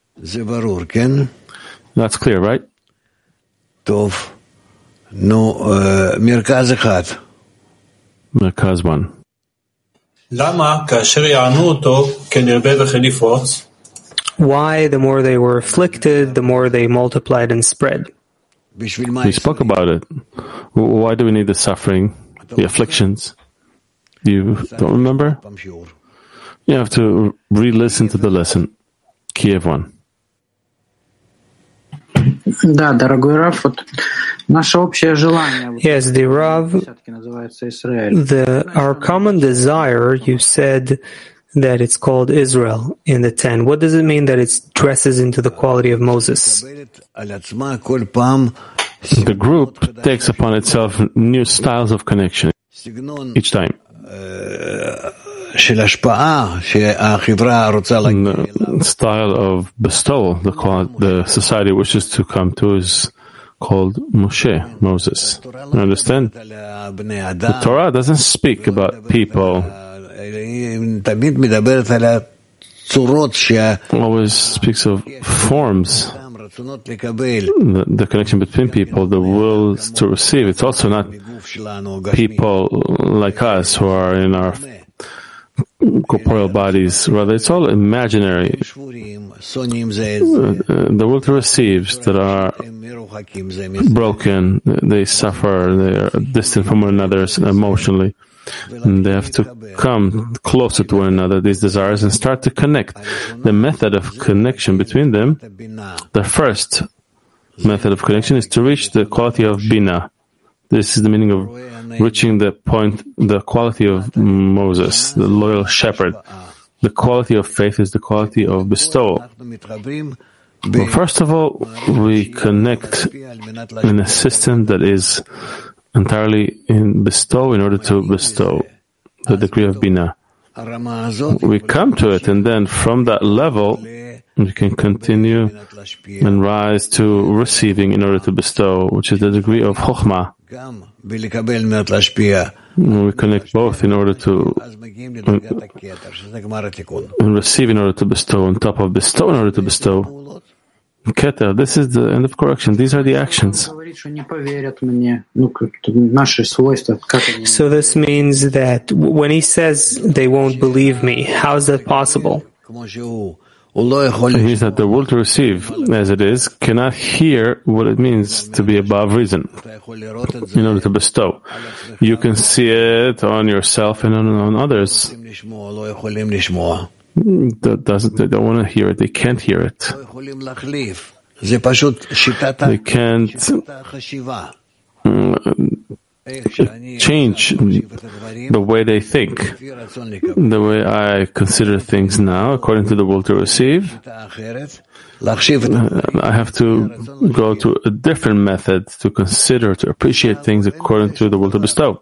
That's clear, right? Merkaz one. Why, the more they were afflicted, the more they multiplied and spread? We spoke about it. Why do we need the suffering, the afflictions? You don't remember? You have to re-listen to the lesson. Kiev one. Да, дорогой Раф, вот наше общее желание. Yes, the Rav, the, our common desire, you said that it's called Israel in the ten. What does it mean that it dresses into the quality of Moses? The group takes upon itself new styles of connection each time. The style of bestowal, the, the society wishes to come to, is called Moshe, Moses. You understand? The Torah doesn't speak about people. Always speaks of forms. The, the connection between people, the will to receive. It's also not people like us who are in our corporeal bodies. Rather, it's all imaginary. Uh, the will to receive that are broken, they suffer, they are distant from one another emotionally. And they have to come closer to one another, these desires, and start to connect. The method of connection between them, the first method of connection is to reach the quality of Bina. This is the meaning of reaching the point, the quality of Moses, the loyal shepherd. The quality of faith is the quality of bestowal. Well, first of all, we connect in a system that is entirely in bestow in order to bestow the degree of Bina. We come to it, and then from that level, we can continue and rise to receiving in order to bestow, which is the degree of Chokhmah. We connect both in order to and, and receive in order to bestow, on top of bestow in order to bestow. Keter, this is the end of correction. These are the actions. So this means that when he says they won't believe me, how is that possible? It means that the will to receive, as it is, cannot hear what it means to be above reason in order to bestow. You can see it on yourself and on, on others. That doesn't, they don't want to hear it. They can't hear it. They can't uh, change the way they think. The way I consider things now, according to the will to receive, uh, I have to go to a different method to consider, to appreciate things according to the will to bestow.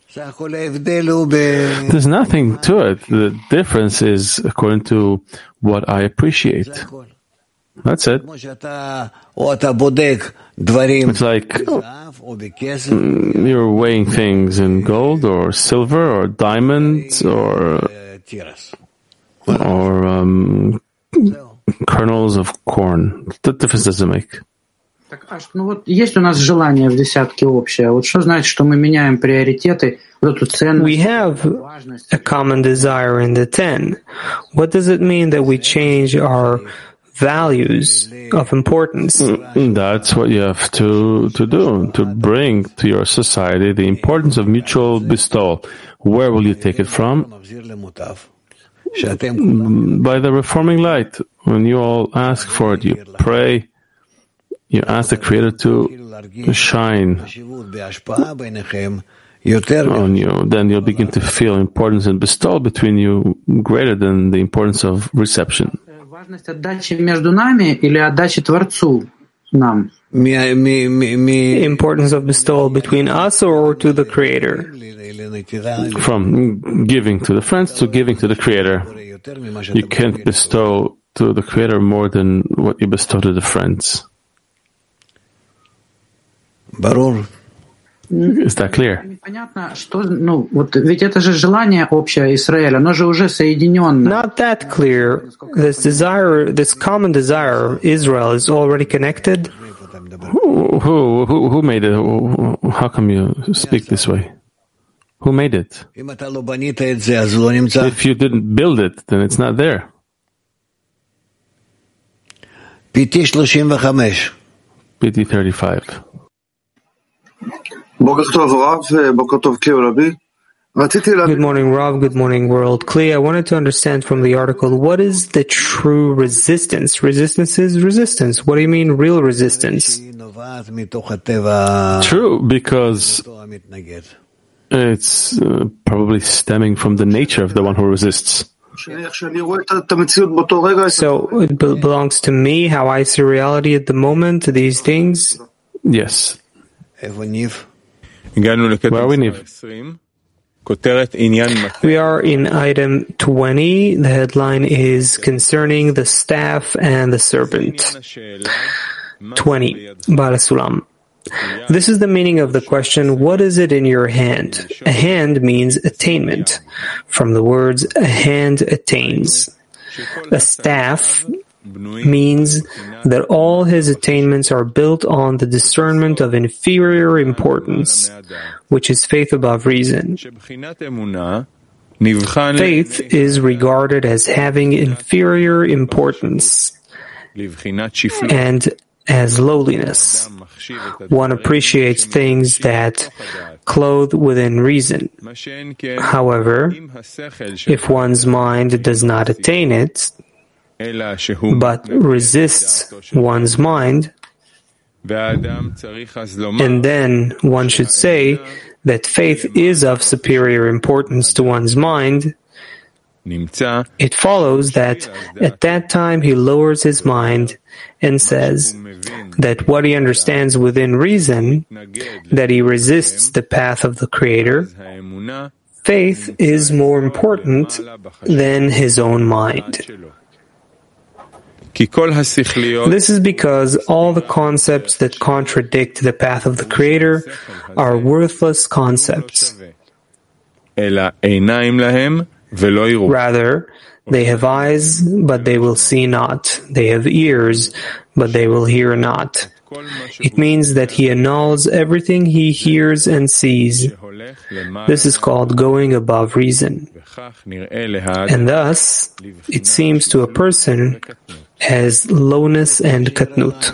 There's nothing to it. The difference is according to what I appreciate. That's it. It's like mm, you're weighing things in gold or silver or diamonds or or um, kernels of corn. What difference does it make? Так, Аш, ну вот есть у нас желание в десятке общее. Вот что значит, что мы меняем приоритеты, вот эту ценность? We have a common desire in the ten. What does it mean that we change our values of importance? That's what you have to, to do, to bring to your society the importance of mutual bestowal. Where will you take it from? By the reforming light. When you all ask for it, you pray, you ask the Creator to shine on you. Then you'll begin to feel importance and bestowal between you greater than the importance of reception. Важность отдачи между нами или отдачи Творцу нам? Importance of bestowal between us or to the Creator? From giving to the friends to giving to the Creator. You can't bestow to the Creator more than what you bestow to the friends. Is that clear? Понятно, что, ну, вот ведь это же желание общее Израиля, оно же уже соединенно. Not that clear. This desire, this common desire of Israel is already connected. Who, who, who, who made it? How come you speak this way? Who made it? If you didn't build it, then it's not there. P T thirty-five. P T thirty-five. Good morning, Rav. Good morning, world. Kli, I wanted to understand from the article, what is the true resistance? Resistance is resistance. What do you mean real resistance? True, because it's uh, probably stemming from the nature of the one who resists. So it be- belongs to me, how I see reality at the moment, these things? Yes. Where are we, Niv? We are in item twenty. The headline is concerning the staff and the serpent. twenty. Barasulam. This is the meaning of the question, what is it in your hand? A hand means attainment, from the words a hand attains. A staff means that all his attainments are built on the discernment of inferior importance, which is faith above reason. Faith is regarded as having inferior importance and as lowliness. One appreciates things that clothe within reason. However, if one's mind does not attain it, but resists one's mind, and then one should say that faith is of superior importance to one's mind, it follows that at that time he lowers his mind and says that what he understands within reason, that he resists the path of the Creator, faith is more important than his own mind. This is because all the concepts that contradict the path of the Creator are worthless concepts. Rather, they have eyes, but they will see not. They have ears, but they will hear not. It means that he annuls everything he hears and sees. This is called going above reason. And thus, it seems to a person as lowness and katnut.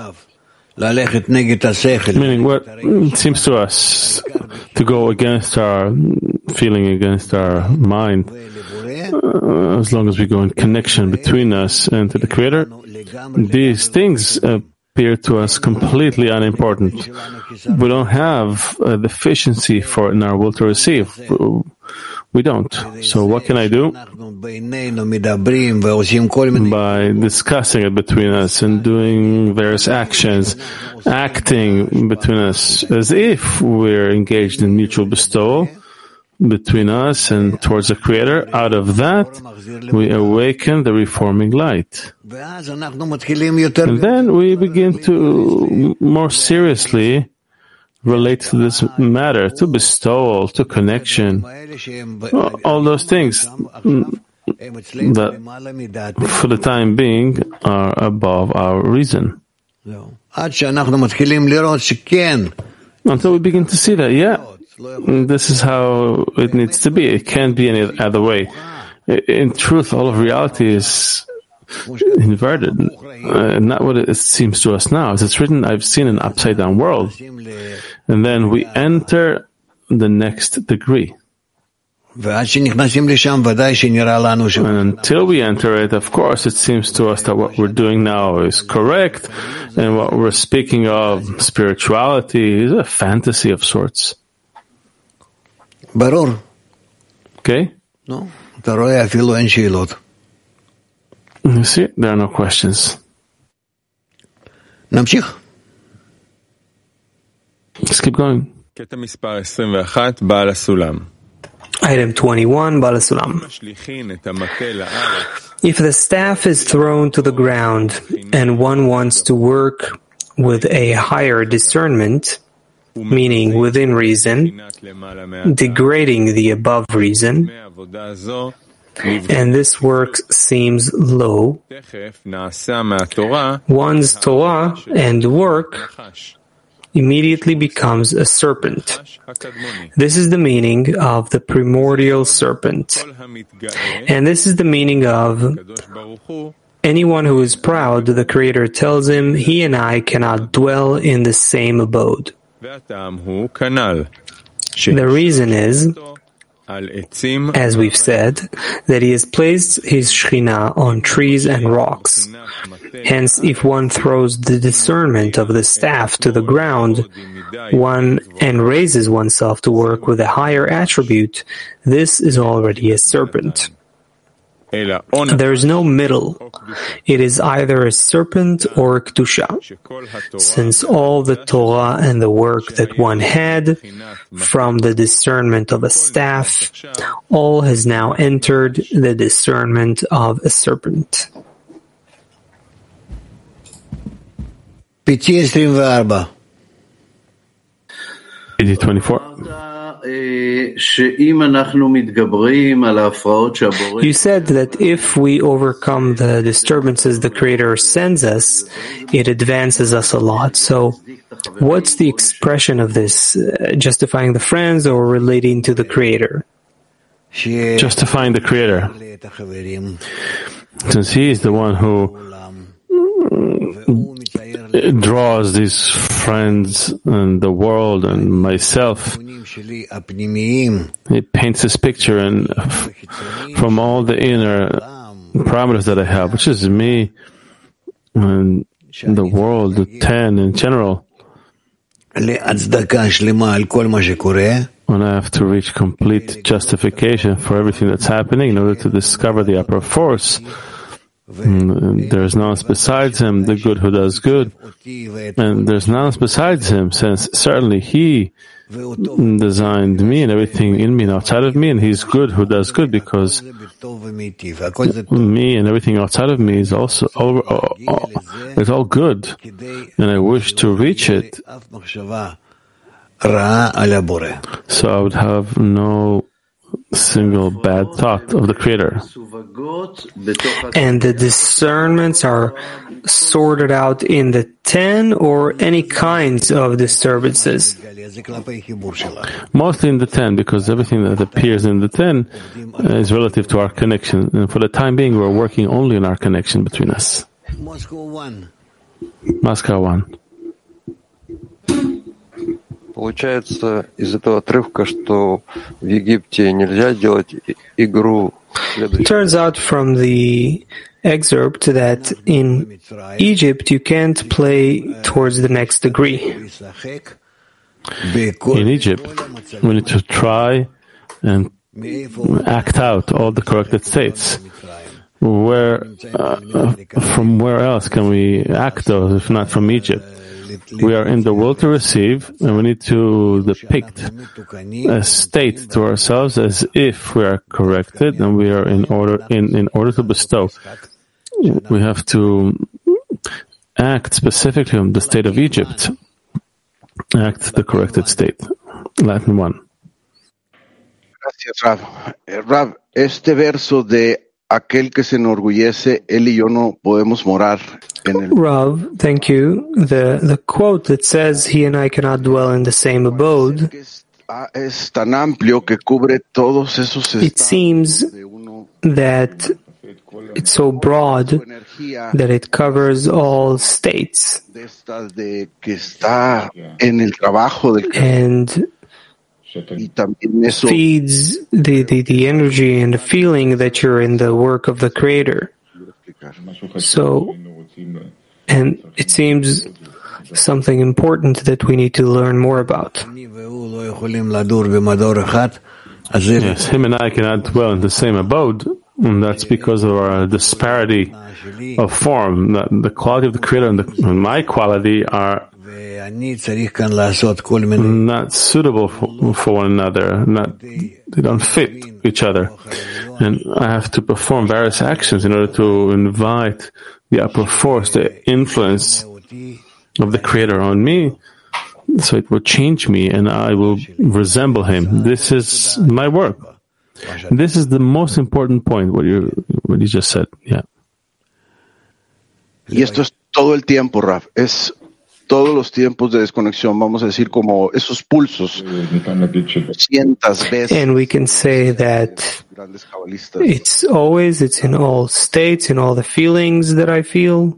Meaning, what it seems to us to go against our feeling, against our mind, uh, as long as we go in connection between us and to the Creator, these things appear to us completely unimportant. We don't have a deficiency for it in our will to receive. We don't. So what can I do? By discussing it between us and doing various actions, acting between us as if we're engaged in mutual bestowal, between us and towards the Creator. Out of that, we awaken the reforming light. And then we begin to more seriously relate to this matter, to bestowal, to connection, all those things that for the time being are above our reason. Until we begin to see that, yeah, this is how it needs to be. It can't be any other way. In truth, all of reality is inverted, uh, not what it seems to us now. As it's written, I've seen an upside-down world. And then we enter the next degree. And until we enter it, of course, it seems to us that what we're doing now is correct, and what we're speaking of, spirituality, is a fantasy of sorts. Okay? No. You see, there are no questions. Let's keep going. Item twenty-one, Balasulam. If the staff is thrown to the ground and one wants to work with a higher discernment, meaning within reason, degrading the above reason, and this work seems low, one's Torah and work immediately becomes a serpent. This is the meaning of the primordial serpent. And this is the meaning of anyone who is proud, the Creator tells him, he and I cannot dwell in the same abode. The reason is, as we've said, that he has placed his Shekhinah on trees and rocks. Hence, if one throws the discernment of the staff to the ground, one and raises oneself to work with a higher attribute, this is already a serpent. There is no middle. It is either a serpent or a kedusha. Since all the Torah and the work that one had from the discernment of a staff, all has now entered the discernment of a serpent. P T twenty-four. P T twenty-four. You said that if we overcome the disturbances the Creator sends us, it advances us a lot. So, what's the expression of this? Uh, justifying the friends or relating to the Creator? Justifying the Creator. Since He is the one who draws these friends and the world and myself. He paints this picture, and from all the inner parameters that I have, which is me and the world, the ten in general, when I have to reach complete justification for everything that's happening in order to discover the upper force, there is none else besides Him, the good who does good. And there's none else besides Him, since certainly He designed me and everything in me and outside of me, and He's good who does good, because me and everything outside of me is also all, all, all, it's all good, and I wish to reach it. So I would have no single bad thought of the Creator. And the discernments are sorted out in the ten or any kinds of disturbances? Mostly in the ten, because everything that appears in the ten is relative to our connection. And for the time being, we're working only on our connection between us. Moscow one. Moscow one. Получается из этого отрывка, что в Египте нельзя делать игру. It turns out from the excerpt that in Egypt you can't play towards the next degree. In Egypt, we need to try and act out all the corrected states. Where, uh, from where else can we act those if not from Egypt? We are in the will to receive, and we need to depict a state to ourselves as if we are corrected and we are in order in, in order to bestow. We have to act specifically on the state of Egypt. Act the corrected state. Latin one. Gracias, Rav. Eh, Rav, este verso de aquel que se enorgullece, él y yo no podemos morar en el... Rav, thank you. The the quote that says he and I cannot dwell in the same abode. Es tan amplio que cubre todos esos It seems that it's so broad that it covers all states. de que está en el trabajo del and feeds the, the, the energy and the feeling that you're in the work of the Creator. So, and it seems something important that we need to learn more about. Yes, him and I cannot dwell in the same abode, and that's because of our disparity of form. The quality of the Creator and, the, and my quality are not suitable for, for one another. Not, they don't fit each other. And I have to perform various actions in order to invite the upper force, the influence of the Creator on me, so it will change me and I will resemble Him. This is my work. This is the most important point, what you, what you just said. Yeah. Y esto es todo el tiempo, Raf. Es todos los tiempos de desconexión, vamos a decir, como esos pulsos. Cientas veces. And we can say that it's always, it's in all states, in all the feelings that I feel.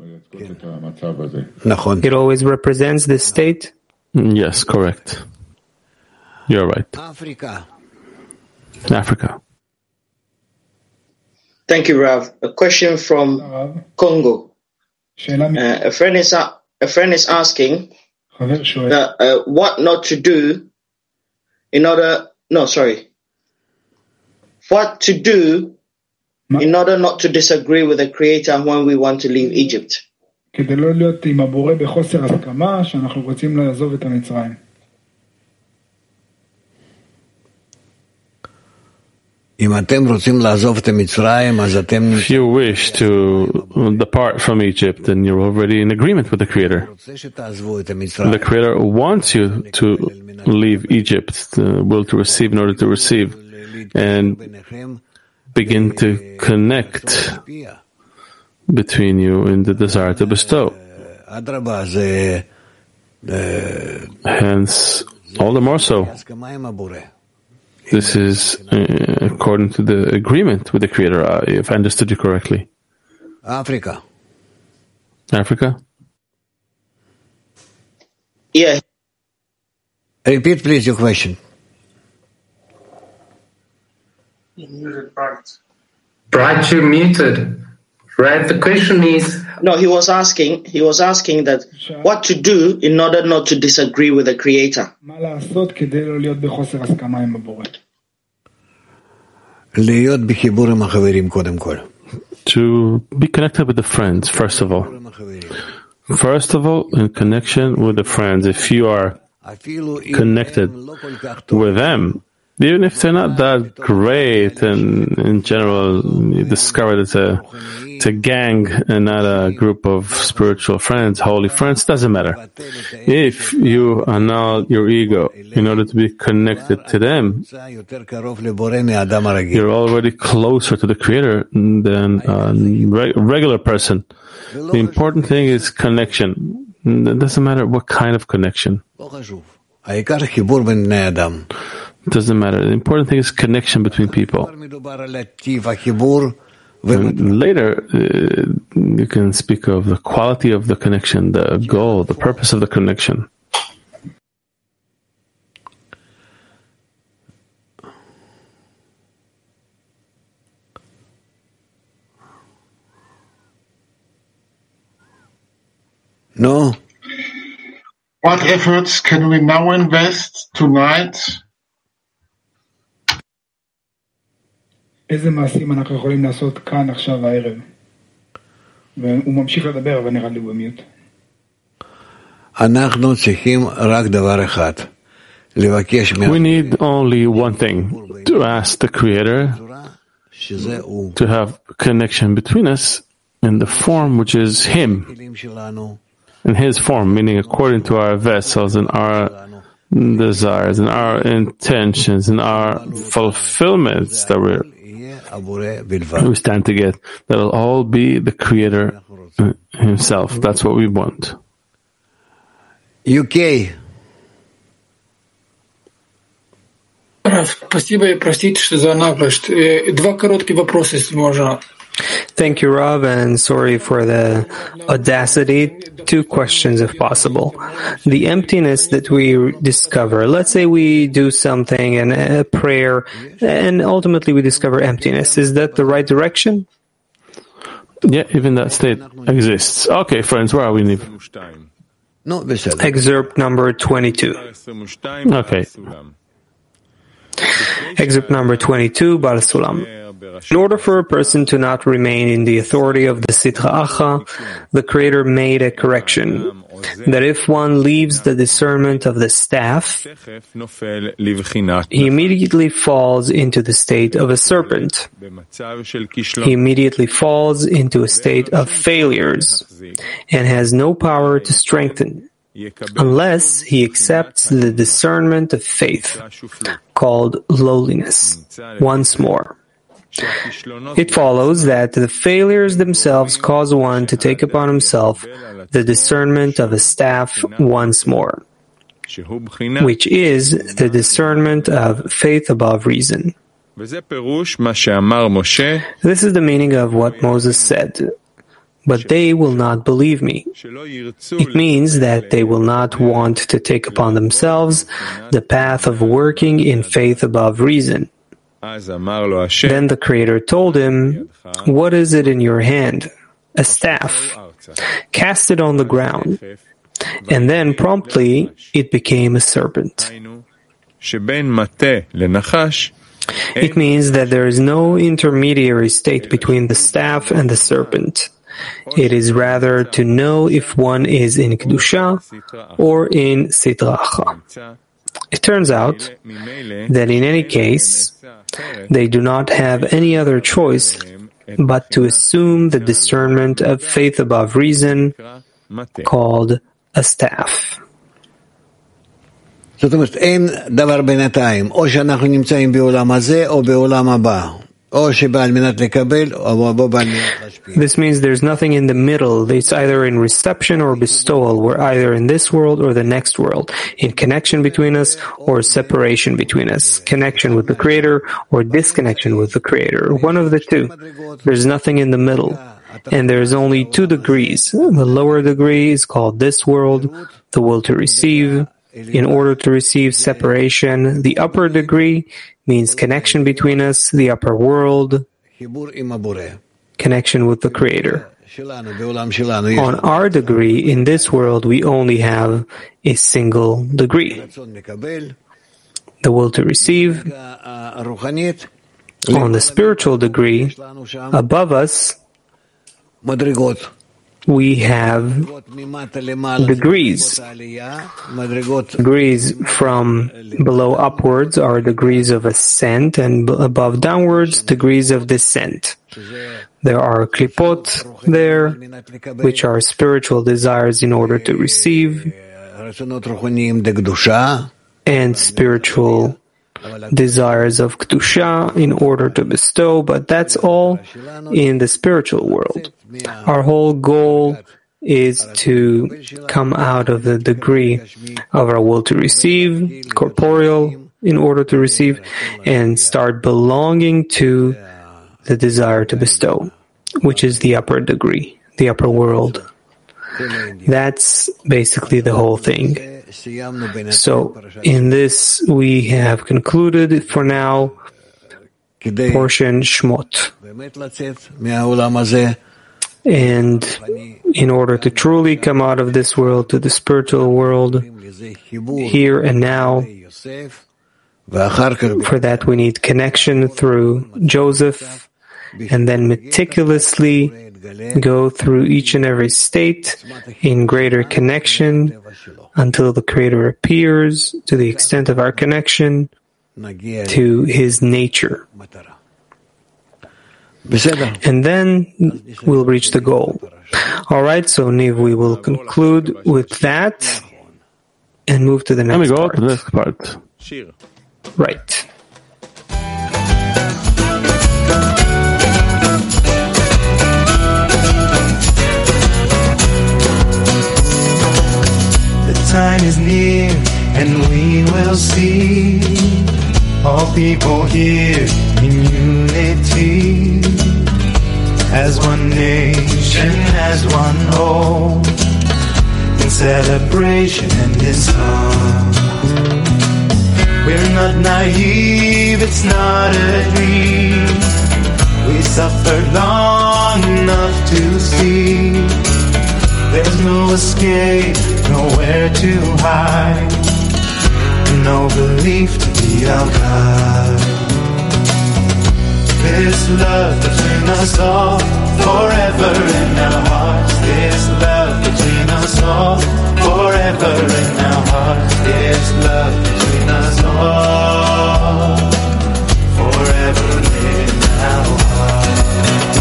It always represents this state. Yes, correct. You're right. Africa. Africa. Thank you, Rav. A question from Congo. Uh, a friend is a, a friend is asking that, uh, what not to do in order. No, sorry. What to do in order not to disagree with the Creator when we want to leave Egypt. כדי לא להיות עם הבורא בחוסר הסכמה שאנחנו רוצים לעזוב את המצרים. If you wish to depart from Egypt, then you're already in agreement with the Creator. The Creator wants you to leave Egypt, the will to receive in order to receive, and begin to connect between you in the desire to bestow. Hence, all the more so. This is uh, according to the agreement with the Creator, uh, if I understood you correctly. Africa. Africa? Yeah. Repeat, please, your question. Bright, you muted. Right, the question is... No, he was asking, he was asking that what to do in order not to disagree with the Creator. To be connected with the friends, first of all. First of all, in connection with the friends. If you are connected with them, even if they're not that great, and in general you discover it's a, it's a gang and not a group of spiritual friends, holy friends, doesn't matter. If you annul your ego in order to be connected to them, you're already closer to the Creator than a re- regular person. The important thing is connection. It doesn't matter what kind of connection. It doesn't matter. The important thing is connection between people. And later, uh, you can speak of the quality of the connection, the goal, the purpose of the connection. No. What efforts can we now invest tonight? איזה מעשים אנחנו יכולים לעשות כאן עכשיו הערב? והוא ממשיך לדבר, אבל נראה לי במיוט. We need only one thing, to ask the Creator to have connection between us in the form which is Him, in His form, meaning according to our vessels and our desires and our intentions and our fulfillments that we're, we stand to get. That'll all be the Creator Himself. That's what we want. U K. Спасибо и простите, что за наглость. Два коротких вопроса, если можно. Thank you, Rav, and sorry for the audacity. Two questions, if possible. The emptiness that we discover. Let's say we do something and a prayer, and ultimately we discover emptiness. Is that the right direction? Yeah, even that state exists. Okay, friends, where are we, Niv? No, Excerpt number twenty-two. Okay. Excerpt number twenty-two, Baal Sulam. In order for a person to not remain in the authority of the Sitra Acha, the Creator made a correction, that if one leaves the discernment of the staff, he immediately falls into the state of a serpent. He immediately falls into a state of failures and has no power to strengthen, unless he accepts the discernment of faith, called lowliness, once more. It follows that the failures themselves cause one to take upon himself the discernment of a staff once more, which is the discernment of faith above reason. This is the meaning of what Moses said. But they will not believe me. It means that they will not want to take upon themselves the path of working in faith above reason. Then the Creator told him, "What is it in your hand? A staff. Cast it on the ground." And then promptly it became a serpent. It means that there is no intermediary state between the staff and the serpent. It is rather to know if one is in Kedusha or in Sitra Acha. It turns out that in any case, they do not have any other choice but to assume the discernment of faith above reason, called a staff. זאת אומרת, אין דבר בינתיים, או שאנחנו נמצאים בעולם הזה או בעולם הבא. This means there's nothing in the middle. It's either in reception or bestowal. We're either in this world or the next world, in connection between us or separation between us, connection with the Creator or disconnection with the Creator, one of the two. There's nothing in the middle. And there's only two degrees. The lower degree is called this world, the will to receive. In order to receive separation, the upper degree means connection between us, the upper world, connection with the Creator. On our degree, in this world, we only have a single degree, the will to receive. On the spiritual degree, above us, we have degrees. Degrees from below upwards are degrees of ascent, and above downwards, degrees of descent. There are klipot there, which are spiritual desires in order to receive, and spiritual desires of Kedusha in order to bestow, but that's all in the spiritual world. Our whole goal is to come out of the degree of our will to receive, corporeal, in order to receive, and start belonging to the desire to bestow, which is the upper degree, the upper world. That's basically the whole thing. So, in this, we have concluded for now portion Shmot. And in order to truly come out of this world to the spiritual world, here and now, for that we need connection through Joseph, and then meticulously go through each and every state in greater connection until the Creator appears to the extent of our connection to His nature. And then we'll reach the goal. All right, so Niv, we will conclude with that and move to the next Let me go part. to the next part. Right. The time is near and we will see all people here in unity, as one nation, as one whole, in celebration and in song. We're not naive, it's not a dream. We suffered long enough to see there's no escape, nowhere to hide, no belief to be outside. This love between us all, forever in our hearts. This love between us all, forever in our hearts. This love between us all, forever in our hearts.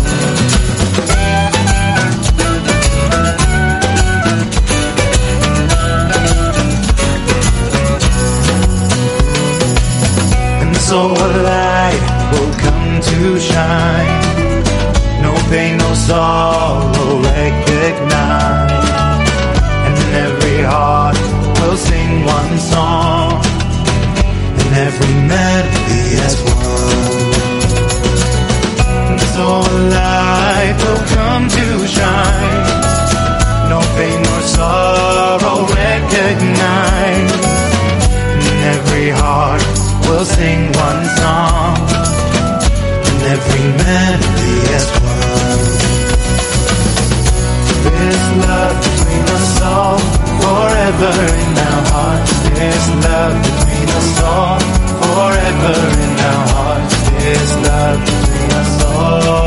And so a light will come to shine. No pain, no sorrow recognize. And every heart will sing one song, and every melody as one. And so a light will come to shine. No pain, no sorrow recognize. And every heart will sing one song, every melody as one. There's love between us all, forever in our hearts. There's love between us all, forever in our hearts. There's love between us all.